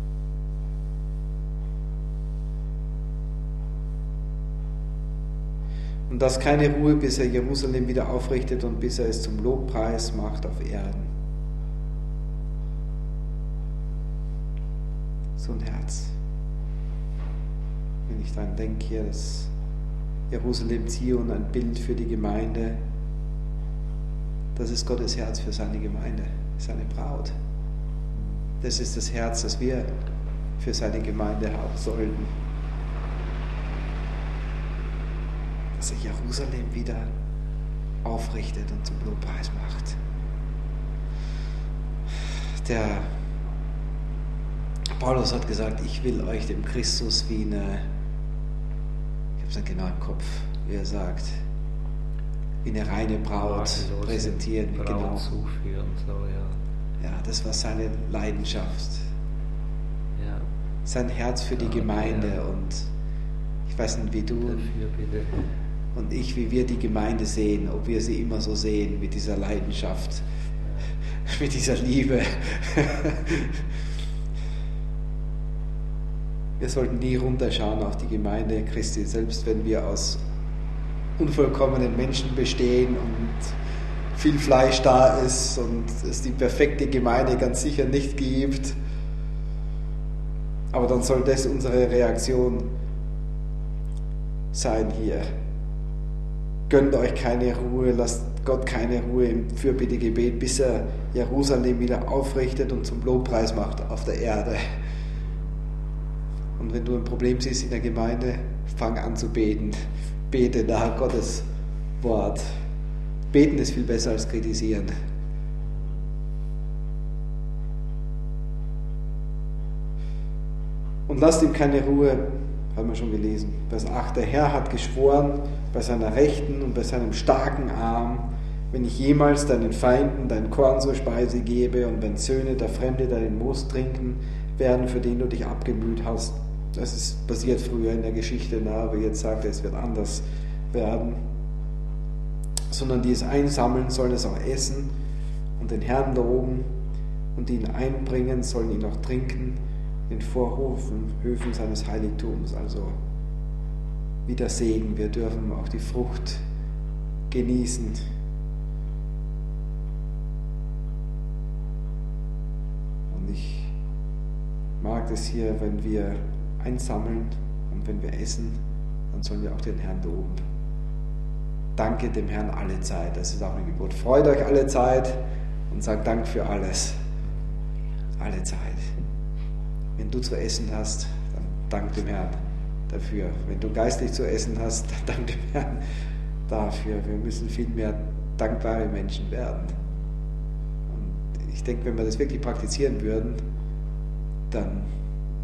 Und das keine Ruhe, bis er Jerusalem wieder aufrichtet und bis er es zum Lobpreis macht auf Erden. So ein Herz. Wenn ich daran denke, hier, dass Jerusalem, Zion, ein Bild für die Gemeinde, das ist Gottes Herz für seine Gemeinde, seine Braut. Das ist das Herz, das wir für seine Gemeinde haben sollten. Dass er Jerusalem wieder aufrichtet und zum Lobpreis macht. Der Paulus hat gesagt, ich will euch dem Christus wie eine, ich habe es nicht genau im Kopf, wie er sagt, wie eine reine Braut präsentieren. Braut genau. Zuführen, so, ja. Ja, das war seine Leidenschaft. Ja. Sein Herz für die Gemeinde ja. Und ich weiß nicht, wie du dafür bitte. Und ich, wie wir die Gemeinde sehen, ob wir sie immer so sehen, mit dieser Leidenschaft, mit dieser Liebe. Wir sollten nie runterschauen auf die Gemeinde Christi, selbst wenn wir aus unvollkommenen Menschen bestehen und viel Fleisch da ist und es die perfekte Gemeinde ganz sicher nicht gibt. Aber dann soll das unsere Reaktion sein hier. Gönnt euch keine Ruhe, lasst Gott keine Ruhe im Fürbittegebet, bis er Jerusalem wieder aufrichtet und zum Lobpreis macht auf der Erde. Und wenn du ein Problem siehst in der Gemeinde, fang an zu beten. Bete nach Gottes Wort. Beten ist viel besser als kritisieren. Und lasst ihm keine Ruhe, haben wir schon gelesen. Vers 8, der Herr hat geschworen bei seiner Rechten und bei seinem starken Arm, wenn ich jemals deinen Feinden dein Korn zur Speise gebe und wenn Söhne der Fremde deinen Moos trinken werden, für den du dich abgemüht hast. Das ist passiert früher in der Geschichte, aber jetzt sagt er, es wird anders werden. Sondern die es einsammeln, sollen es auch essen und den Herrn loben und die ihn einbringen, sollen ihn auch trinken in den Höfen seines Heiligtums. Also wieder Segen, wir dürfen auch die Frucht genießen. Und ich mag es hier, wenn wir einsammeln und wenn wir essen, dann sollen wir auch den Herrn loben. Danke dem Herrn alle Zeit. Das ist auch ein Gebot. Freut euch alle Zeit und sagt Dank für alles. Alle Zeit. Wenn du zu essen hast, dann dank dem Herrn dafür. Wenn du geistlich zu essen hast, dann dank dem Herrn dafür. Wir müssen viel mehr dankbare Menschen werden. Und ich denke, wenn wir das wirklich praktizieren würden, dann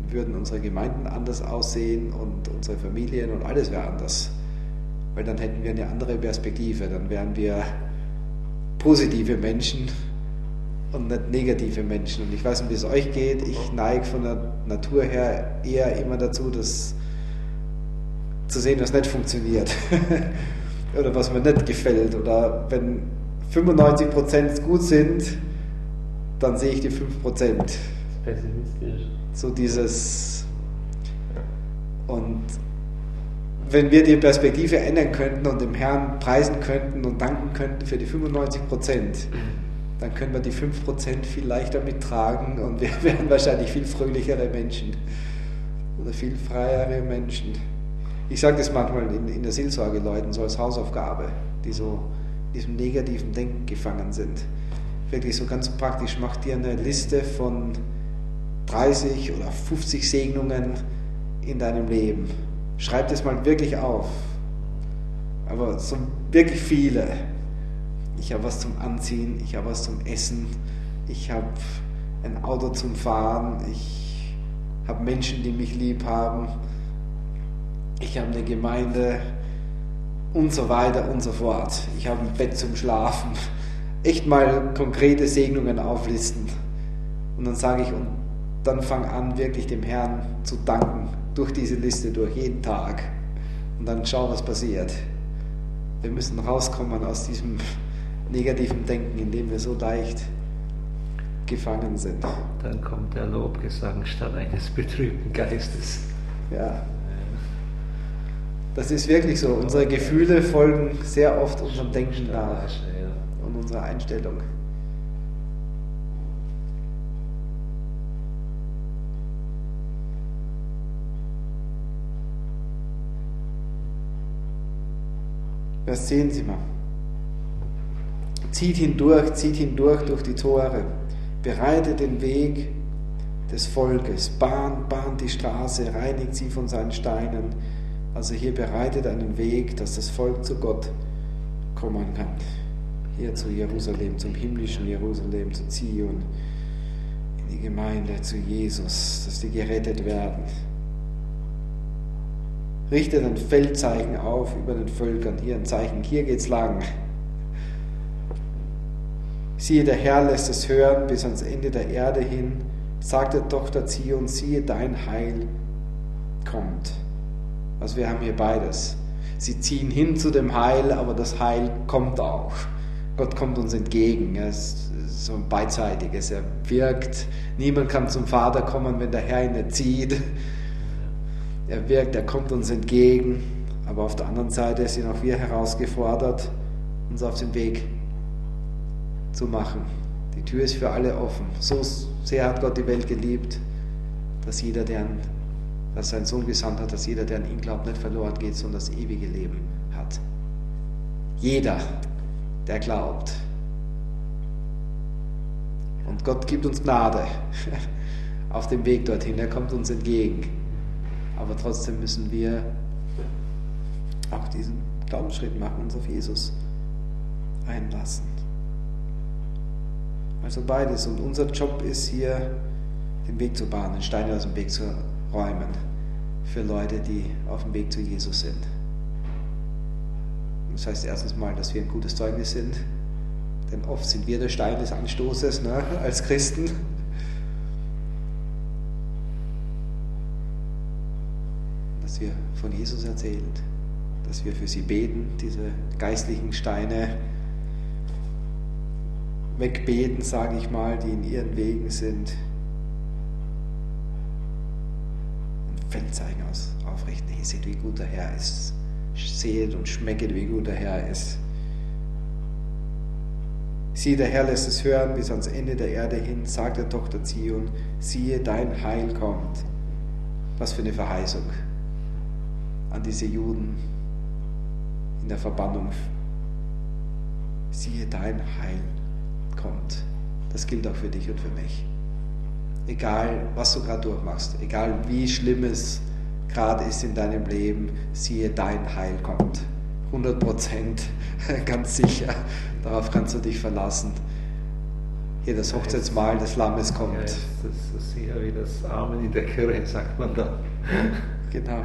würden unsere Gemeinden anders aussehen und unsere Familien und alles wäre anders. Weil dann hätten wir eine andere Perspektive, dann wären wir positive Menschen und nicht negative Menschen. Und ich weiß nicht, wie es euch geht, ich neige von der Natur her eher immer dazu, das zu sehen, was nicht funktioniert oder was mir nicht gefällt. Oder wenn 95% gut sind, dann sehe ich die 5%. Pessimistisch. So dieses. Und wenn wir die Perspektive ändern könnten und dem Herrn preisen könnten und danken könnten für die 95%, dann können wir die 5% viel leichter mittragen und wir wären wahrscheinlich viel fröhlichere Menschen oder viel freiere Menschen. Ich sage das manchmal in der Seelsorge Leuten so als Hausaufgabe, die so in diesem negativen Denken gefangen sind. Wirklich so ganz praktisch, mach dir eine Liste von 30 oder 50 Segnungen in deinem Leben. Schreib das mal wirklich auf. Aber so wirklich viele. Ich habe was zum Anziehen, ich habe was zum Essen, ich habe ein Auto zum Fahren, ich habe Menschen, die mich lieb haben, ich habe eine Gemeinde und so weiter und so fort. Ich habe ein Bett zum Schlafen. Echt mal konkrete Segnungen auflisten. Und dann sage ich, und dann fang an, wirklich dem Herrn zu danken, durch diese Liste, durch jeden Tag. Und dann schau, was passiert. Wir müssen rauskommen aus diesem negativen Denken, in dem wir so leicht gefangen sind. Dann kommt der Lobgesang statt eines betrübten Geistes. Ja. Das ist wirklich so. Unsere Gefühle folgen sehr oft unserem Denken nach und unserer Einstellung. Vers 10 sind wir. Zieht hindurch durch die Tore, bereitet den Weg des Volkes, bahnt die Straße, reinigt sie von seinen Steinen. Also hier bereitet einen Weg, dass das Volk zu Gott kommen kann. Hier zu Jerusalem, zum himmlischen Jerusalem, zu Zion, in die Gemeinde, zu Jesus, dass die gerettet werden. Richtet ein Feldzeichen auf über den Völkern, hier ein Zeichen, hier geht's lang. Siehe, der Herr lässt es hören bis ans Ende der Erde hin, sagt der Tochter Zion, siehe, dein Heil kommt. Also wir haben hier beides. Sie ziehen hin zu dem Heil, aber das Heil kommt auch. Gott kommt uns entgegen. Es ist so ein beidseitiges. Er wirkt. Niemand kann zum Vater kommen, wenn der Herr ihn nicht zieht. Er wirkt, er kommt uns entgegen. Aber auf der anderen Seite sind auch wir herausgefordert, uns auf den Weg zu machen. Die Tür ist für alle offen. So sehr hat Gott die Welt geliebt, dass sein Sohn gesandt hat, dass jeder, der an ihn glaubt, nicht verloren geht, sondern das ewige Leben hat. Jeder, der glaubt. Und Gott gibt uns Gnade auf dem Weg dorthin. Er kommt uns entgegen. Aber trotzdem müssen wir auch diesen Glaubensschritt machen, uns auf Jesus einlassen. Also beides. Und unser Job ist hier, den Weg zu bahnen, Steine aus dem Weg zu räumen für Leute, die auf dem Weg zu Jesus sind. Das heißt erstens mal, dass wir ein gutes Zeugnis sind, denn oft sind wir der Stein des Anstoßes, als Christen. Dass wir von Jesus erzählen, dass wir für sie beten, diese geistlichen Steine wegbeten, sage ich mal, die in ihren Wegen sind. Und Feldzeichen aufrichten. Hey, seht, wie gut der Herr ist. Seht und schmecket, wie gut der Herr ist. Siehe, der Herr lässt es hören bis ans Ende der Erde hin, sagt der Tochter Zion, siehe, dein Heil kommt. Was für eine Verheißung an diese Juden in der Verbannung. Siehe, dein Heil kommt. Das gilt auch für dich und für mich. Egal, was du gerade durchmachst, egal wie schlimm es gerade ist in deinem Leben, siehe, dein Heil kommt. 100%, ganz sicher, darauf kannst du dich verlassen. hier das Hochzeitsmahl des Lammes kommt. Ja, das ist so sehr wie das Amen in der Kirche, sagt man da. Genau.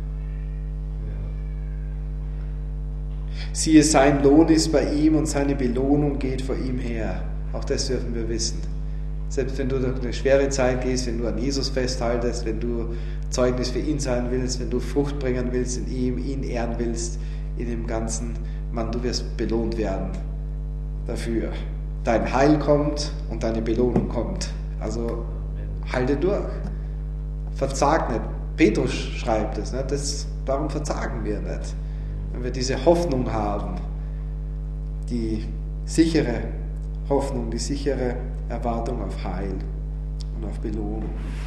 Siehe, sein Lohn ist bei ihm und seine Belohnung geht vor ihm her. Auch das dürfen wir wissen. Selbst wenn du durch eine schwere Zeit gehst, wenn du an Jesus festhaltest, wenn du Zeugnis für ihn sein willst, wenn du Frucht bringen willst in ihm, ihn ehren willst, in dem Ganzen, Mann, du wirst belohnt werden dafür. Dein Heil kommt und deine Belohnung kommt. Also halte durch. Verzag nicht. Petrus schreibt es. Nicht? Darum verzagen wir nicht. Wenn wir diese Hoffnung haben, die sichere Hoffnung, die sichere Erwartung auf Heil und auf Belohnung.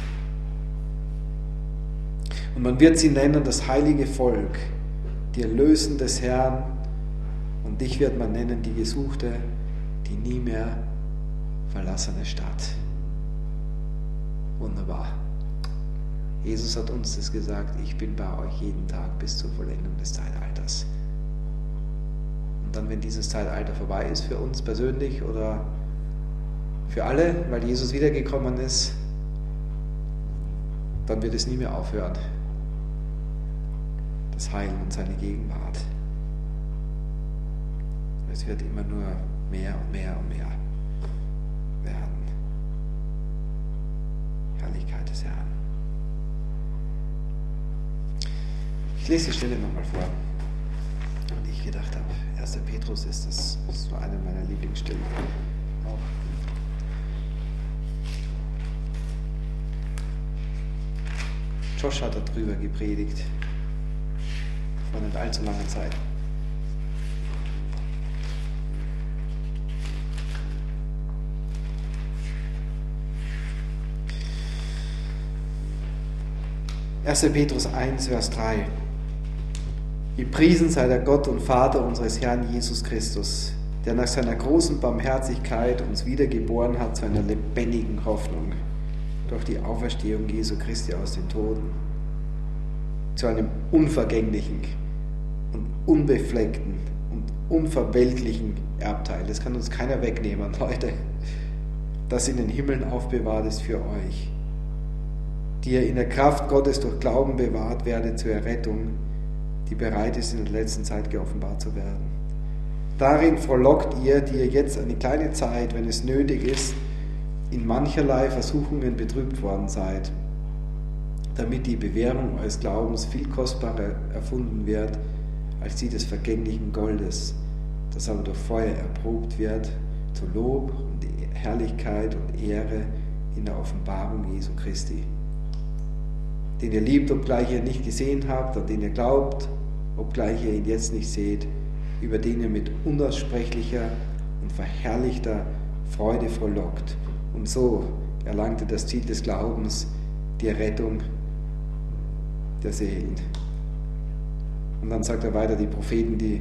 Und man wird sie nennen das heilige Volk, die Erlösen des Herrn, und dich wird man nennen die Gesuchte, die nie mehr verlassene Stadt. Wunderbar. Jesus hat uns das gesagt, ich bin bei euch jeden Tag bis zur Vollendung des Zeitalters. Und dann, wenn dieses Zeitalter vorbei ist, für uns persönlich oder für alle, weil Jesus wiedergekommen ist, dann wird es nie mehr aufhören. Das Heil und seine Gegenwart. Es wird immer nur mehr und mehr und mehr werden. Herrlichkeit des Herrn. Ich lese die Stelle nochmal vor, und ich gedacht habe, 1. Petrus ist das war eine meiner Lieblingsstellen. Auch. Josh hat darüber gepredigt, vor nicht allzu langer Zeit. Erster Petrus 1, Vers 3. Gepriesen sei der Gott und Vater unseres Herrn Jesus Christus, der nach seiner großen Barmherzigkeit uns wiedergeboren hat zu einer lebendigen Hoffnung durch die Auferstehung Jesu Christi aus den Toten, zu einem unvergänglichen und unbefleckten und unverweltlichen Erbteil. Das kann uns keiner wegnehmen, Leute, das in den Himmeln aufbewahrt ist für euch, die ihr in der Kraft Gottes durch Glauben bewahrt werdet zur Errettung, die bereit ist, in der letzten Zeit geoffenbart zu werden. Darin frohlockt ihr, die ihr jetzt eine kleine Zeit, wenn es nötig ist, in mancherlei Versuchungen betrübt worden seid, damit die Bewährung eures Glaubens viel kostbarer erfunden wird als die des vergänglichen Goldes, das aber durch Feuer erprobt wird, zu Lob und Herrlichkeit und Ehre in der Offenbarung Jesu Christi, den ihr liebt, obgleich ihr nicht gesehen habt, an den ihr glaubt, obgleich ihr ihn jetzt nicht seht, über den ihr mit unaussprechlicher und verherrlichter Freude frohlockt. Und so erlangt ihr das Ziel des Glaubens, die Errettung der Seelen. Und dann sagt er weiter, die Propheten, die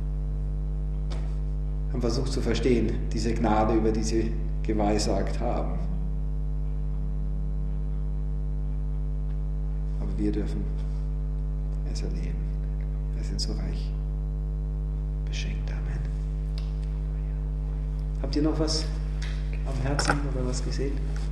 haben versucht zu verstehen, diese Gnade, über die sie geweissagt haben. Aber wir dürfen es erleben. Wir sind so reich beschenkt. Amen. Habt ihr noch was am Herzen oder was gesehen?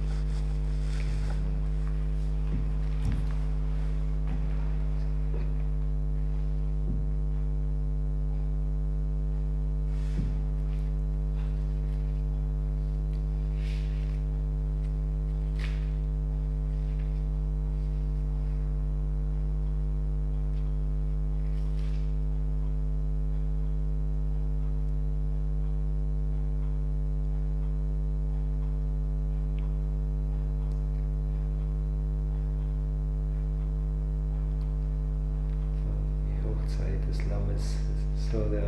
Des Lammes, das ist so der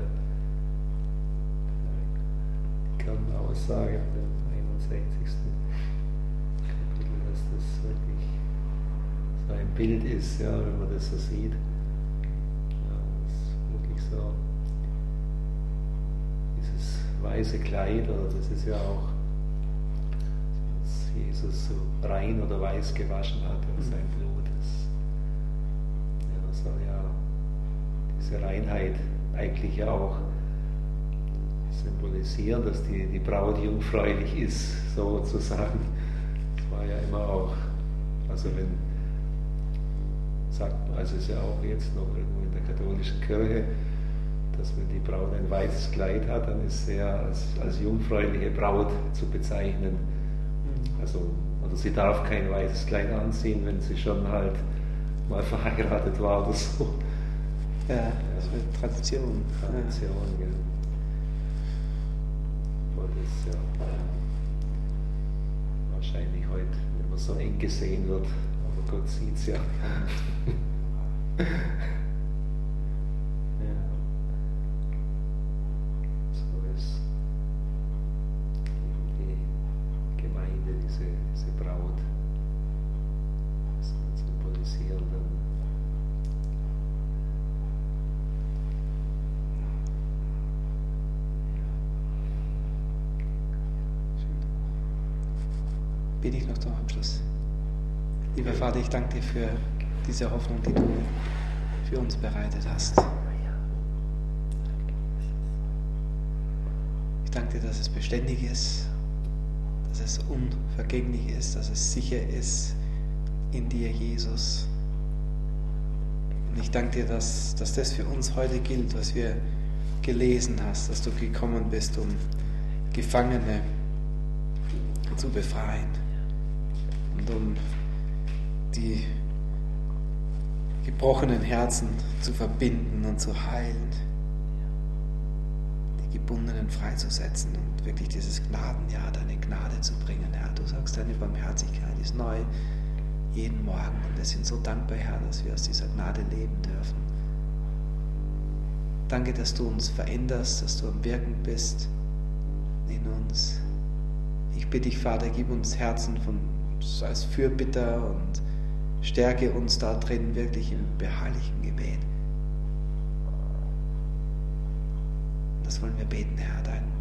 Kernaussage im 61. Kapitel, dass das wirklich so ein Bild ist, ja, wenn man das so sieht. Ja, das ist wirklich so dieses weiße Kleid, oder das ist ja auch, dass Jesus so rein oder weiß gewaschen hat in sein Blut. Das soll ja diese Reinheit eigentlich auch symbolisieren, dass die Braut jungfräulich ist, sozusagen. Das war ja immer auch, also wenn, sagt man, also ist ja auch jetzt noch irgendwo in der katholischen Kirche, dass wenn die Braut ein weißes Kleid hat, dann ist sie ja als jungfräuliche Braut zu bezeichnen. Also, oder sie darf kein weißes Kleid anziehen, wenn sie schon halt mal verheiratet war oder so. Ja, das wird Tradition. Tradition, ja. Obwohl das ja wahrscheinlich heute immer so eng gesehen wird, aber Gott sieht es ja. Diese Braut symbolisieren dann. Bete ich noch zum Abschluss. Lieber Vater, ich danke dir für diese Hoffnung, die du für uns bereitet hast. Ich danke dir, dass es beständig ist, dass es unvergänglich ist, dass es sicher ist in dir, Jesus. Und ich danke dir, dass das für uns heute gilt, was wir gelesen hast, dass du gekommen bist, um Gefangene zu befreien und um die gebrochenen Herzen zu verbinden und zu heilen, die Gebundenen freizusetzen und wirklich dieses Gnadenjahr, deine Gnade zu bringen, Herr. Du sagst, deine Barmherzigkeit ist neu jeden Morgen und wir sind so dankbar, Herr, dass wir aus dieser Gnade leben dürfen. Danke, dass du uns veränderst, dass du am Wirken bist in uns. Ich bitte dich, Vater, gib uns Herzen als Fürbitter und stärke uns da drin wirklich im beharrlichen Gebet. Das wollen wir beten, Herr, dein